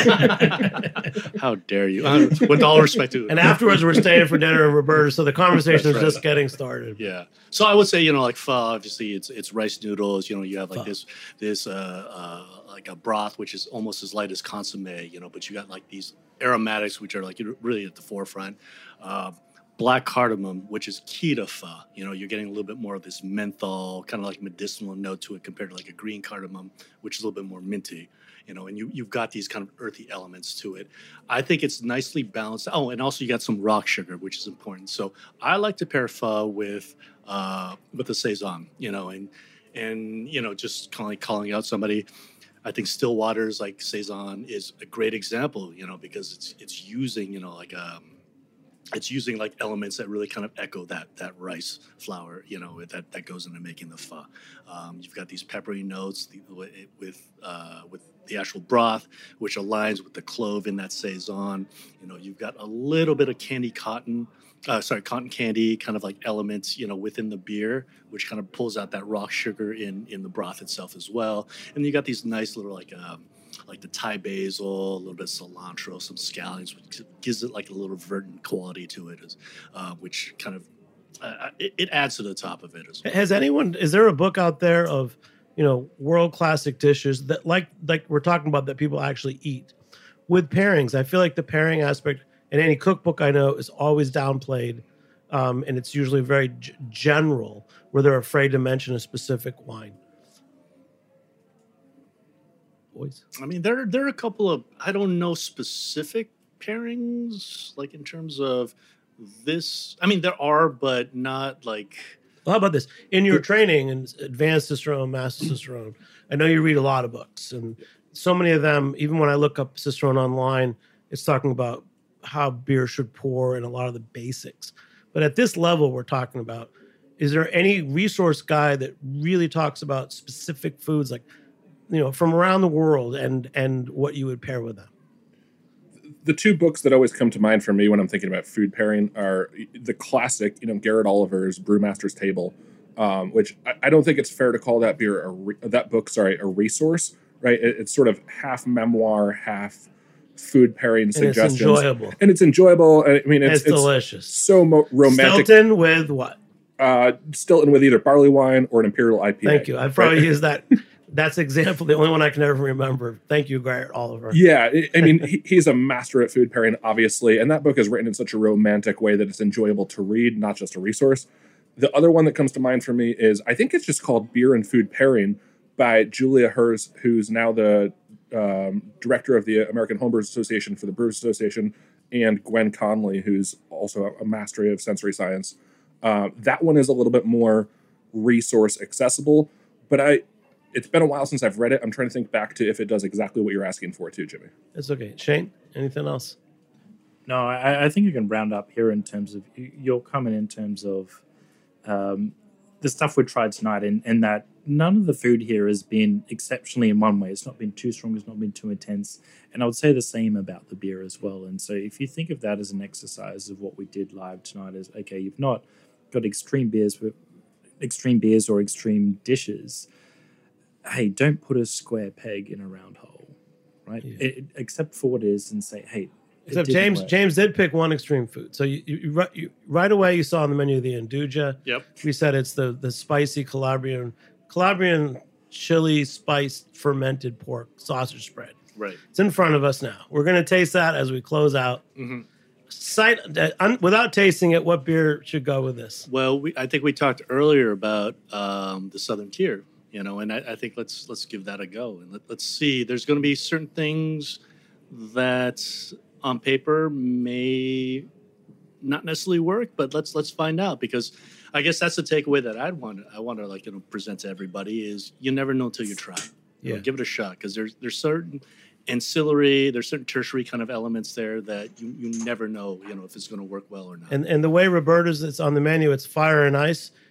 how dare you? Uh, with all respect to And afterwards, we're staying for dinner in Roberta, so the conversation is That's right. just getting started. Yeah. So I would say, you know, like pho, obviously it's it's rice noodles, you know, you have like Pho. this this uh, uh like a broth which is almost as light as consomme, you know, but you got like these aromatics which are like really at the forefront. Uh, black cardamom, which is key to pho. You know, you're getting a little bit more of this menthol, kind of like medicinal note to it compared to like a green cardamom, which is a little bit more minty. You know, and you, you've got these kind of earthy elements to it. I think it's nicely balanced. Oh, and also you got some rock sugar, which is important. So I like to pair pho with uh, with a saison, you know, and and you know, just kind of like calling out somebody. I think still waters like saison is a great example, you know, because it's it's using, you know, like um, it's using like elements that really kind of echo that that rice flour, you know, that that goes into making the pho. Um, you've got these peppery notes the, with uh, with the actual broth, which aligns with the clove in that saison. You know, you've got a little bit of candy cotton, uh, sorry, cotton candy kind of like elements, you know, within the beer, which kind of pulls out that rock sugar in in the broth itself as well. And you got these nice little like um, like the Thai basil, a little bit of cilantro, some scallions, which gives it like a little verdant quality to it, uh, which kind of uh, it, it adds to the top of it as well. Has anyone? Is there a book out there of, you know, world classic dishes that like like we're talking about that people actually eat with pairings? I feel like the pairing aspect in any cookbook I know is always downplayed, um, and it's usually very g- general, where they're afraid to mention a specific wine. Boys, I mean, there there are a couple of I don't know specific pairings like in terms of this. I mean, there are, but not like. well, how about this? In your training in advanced Cicerone, master Cicerone, I know you read a lot of books, and so many of them, even when I look up Cicerone online, it's talking about how beer should pour and a lot of the basics. But at this level we're talking about, is there any resource guide that really talks about specific foods, like, you know, from around the world and and what you would pair with them? The two books that always come to mind for me when I'm thinking about food pairing are the classic, you know, Garrett Oliver's Brewmaster's Table, um, which I, I don't think it's fair to call that beer a re- that book, sorry, a resource, right? It, it's sort of half memoir, half food pairing And suggestions, it's enjoyable. and it's enjoyable. I mean, It's, it's, it's delicious. so mo- romantic. Stilton with what? Uh, Stilton with either barley wine or an imperial I P A. Thank you. I've probably right? used that. That's example, the only one I can ever remember. Thank you, Garrett Oliver. Yeah, I- I mean, he, he's a master at food pairing, obviously, and that book is written in such a romantic way that it's enjoyable to read, not just a resource. The other one that comes to mind for me is, I think it's just called Beer and Food Pairing by Julia Herz, who's now the um, director of the American Homebrewers Association for the Brewers Association, and Gwen Conley, who's also a mastery of sensory science. Uh, that one is a little bit more resource accessible, but I... It's been a while since I've read it. I'm trying to think back to if it does exactly what you're asking for, too, Jimmy. It's okay. Shane, anything else? No, I, I think you can round up here in terms of your comment in terms of um, the stuff we tried tonight, in, in that none of the food here has been exceptionally in one way. It's not been too strong, it's not been too intense. And I would say the same about the beer as well. And so if you think of that as an exercise of what we did live tonight, is okay, you've not got extreme beers with extreme beers or extreme dishes. Hey, don't put a square peg in a round hole, right? Yeah. It, except for what it is, and say, hey. it Except didn't James, work. James did pick one extreme food. So you, you, you, right- you right away you saw on the menu the Induja. Yep. We said it's the the spicy Calabrian Calabrian chili spiced fermented pork sausage spread. Right. It's in front of us now. We're going to taste that as we close out. Mhm. Sight, uh, un, without tasting it, what beer should go with this? Well, we, I think we talked earlier about um, the Southern Tier, you know, and I, I think let's let's give that a go and let, let's see. There's going to be certain things that on paper may not necessarily work, but let's let's find out, because I guess that's the takeaway that I'd want I want to like you know present to everybody is you never know until you try. You know, Yeah. give it a shot, because there's there's certain ancillary, there's certain tertiary kind of elements there that you, you never know, you know, if it's going to work well or not. And and the way Roberta's it's on the menu, it's fire and ice.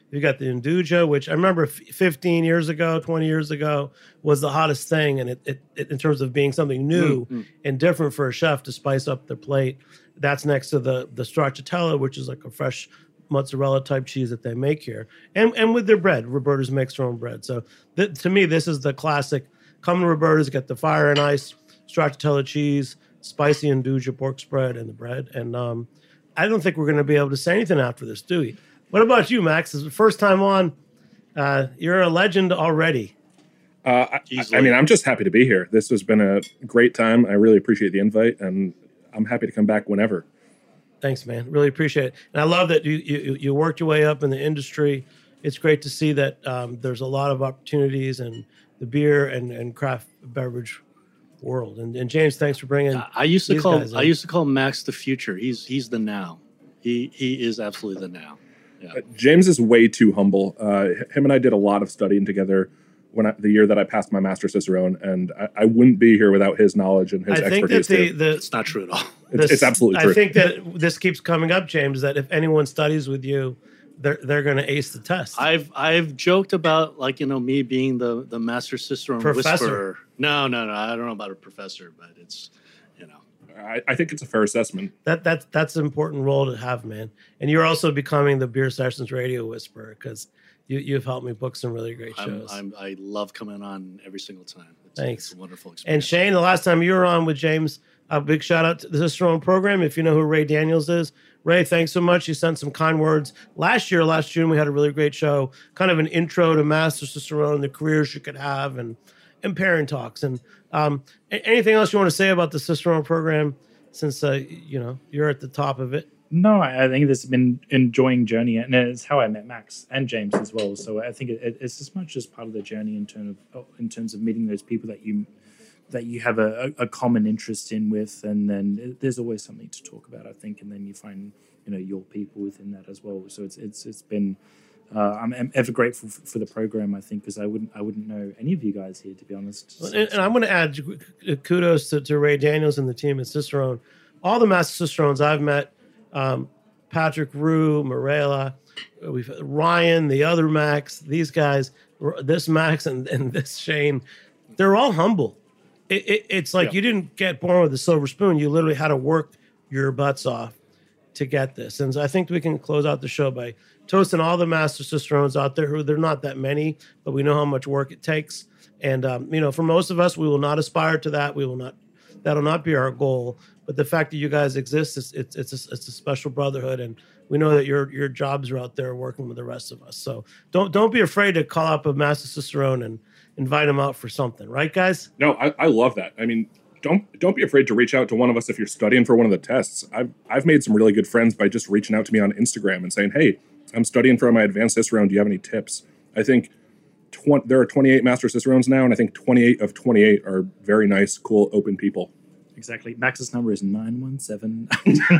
You got the Nduja, which I remember f- fifteen years ago, twenty years ago was the hottest thing. And it, it, it in terms of being something new Mm-hmm. and different for a chef to spice up their plate. That's next to the, the stracciatella, which is like a fresh mozzarella type cheese that they make here. And and with their bread, Roberta's makes their own bread. So th- to me, this is the classic. Come to Roberta's, get the fire and ice, stracciatella cheese, spicy Nduja pork spread, and the bread. And um, I don't think we're going to be able to say anything after this, do we? What about you, Max? This is the first time on. Uh, you're a legend already. Uh, I, I mean, I'm just happy to be here. This has been a great time. I really appreciate the invite, and I'm happy to come back whenever. Thanks, man. Really appreciate it. And I love that you you, you worked your way up in the industry. It's great to see that um, there's a lot of opportunities in the beer and, and craft beverage world. And, and James, thanks for bringing. I used to these call guys in. I used to call Max the future. He's he's the now. He he is absolutely the now. Yeah. Uh, James is way too humble. Uh, him and I did a lot of studying together when I, the year that I passed my Master Cicerone, and I, I wouldn't be here without his knowledge and his I think that expertise. the, too. the It's not true at all. It's, this- it's absolutely true. I think that this keeps coming up, James, that if anyone studies with you, they're they're going to ace the test. I've I've joked about, like, you know, me being the the Master Cicerone Professor. whisperer. No, no, no. I don't know about a professor, but it's, you know. I, I think it's a fair assessment. That that's that's an important role to have, man. And you're also becoming the Beer Sessions radio whisperer because you you've helped me book some really great I'm, shows. I'm, I love coming on every single time. It's, Thanks. It's a wonderful experience. And Shane, the last time you were on with James, a big shout out to the Cicerone program. If you know who Ray Daniels is, Ray, thanks so much. You sent some kind words. Last year, last June, we had a really great show, kind of an intro to Master Cicerone, the careers you could have, and and parent talks. And um, a- anything else you want to say about the Cicerone program, since uh, you know you're at the top of it? No, I I think this has been enjoying journey, and it's how I met Max and James as well. So I think it, it's as much as part of the journey in terms of in terms of meeting those people that you that you have a, a common interest in with, and then there's always something to talk about, I think, and then you find you know your people within that as well. So it's it's it's been uh, I'm, I'm ever grateful for, for the program, I think, because I wouldn't I wouldn't know any of you guys here, to be honest. And, and I'm going to add kudos to, to Ray Daniels and the team at Cicerone. All the Master Cicerones I've met, um, Patrick Rue, Morella, we've Ryan, the other Max, these guys, this Max and, and this Shane, they're all humble. It, it, it's like Yeah. you didn't get born with a silver spoon. You literally had to work your butts off to get this. And so I think we can close out the show by toasting all the Master Cicerones out there, who they're not that many, but we know how much work it takes. And, um, you know, for most of us, we will not aspire to that. We will not, that'll not be our goal. But the fact that you guys exist, it's, it's, it's, a, it's a special brotherhood. And we know that your, your jobs are out there working with the rest of us. So don't, don't be afraid to call up a Master Cicerone and invite him out for something. Right, guys? No, I, I love that. I mean, don't don't be afraid to reach out to one of us if you're studying for one of the tests. I've I've made some really good friends by just reaching out to me on Instagram and saying, "Hey, I'm studying for my advanced Cicerone. Do you have any tips?" I think tw- there are twenty-eight Master Cicerones now, and I think twenty-eight of twenty-eight are very nice, cool, open people. Exactly. Max's number is nine one seven.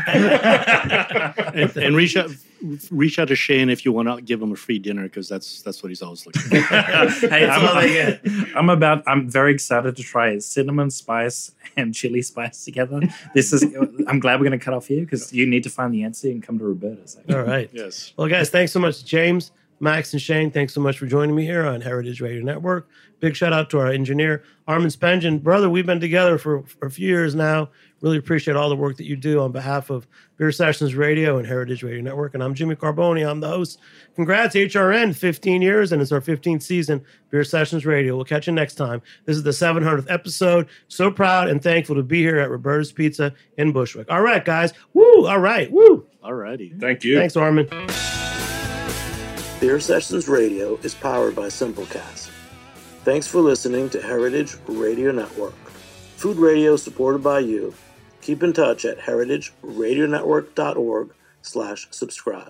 and, and reach out reach out to Shane if you want to give him a free dinner, because that's that's what he's always looking for. Hey, That's all they get. I'm, I'm about. I'm very excited to try cinnamon spice and chili spice together. This is. I'm glad we're going to cut off here because you need to find the answer and come to Roberta's. All right. Yes. Well, guys, thanks so much to James, Max, and Shane. Thanks so much for joining me here on Heritage Radio Network. Big shout out to our engineer, Armin Spengen. Brother, we've been together for, for a few years now. Really appreciate all the work that you do on behalf of Beer Sessions Radio and Heritage Radio Network. And I'm Jimmy Carboni. I'm the host. Congrats, H R N, fifteen years, and it's our fifteenth season, Beer Sessions Radio. We'll catch you next time. This is the seven hundredth episode. So proud and thankful to be here at Roberta's Pizza in Bushwick. All right, guys. Woo! All right. Woo! All righty. Thank you. Thanks, Armin. Beer Sessions Radio is powered by Simplecast. Thanks for listening to Heritage Radio Network. Food radio supported by you. Keep in touch at heritageradionetwork.org slash subscribe.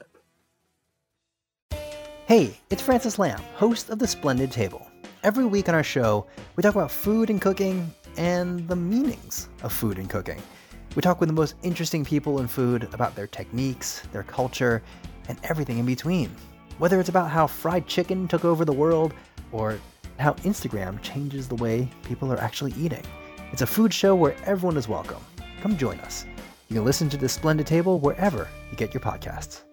Hey, it's Francis Lamb, host of The Splendid Table. Every week on our show, we talk about food and cooking and the meanings of food and cooking. We talk with the most interesting people in food about their techniques, their culture, and everything in between. Whether it's about how fried chicken took over the world or how Instagram changes the way people are actually eating. It's a food show where everyone is welcome. Come join us. You can listen to The Splendid Table wherever you get your podcasts.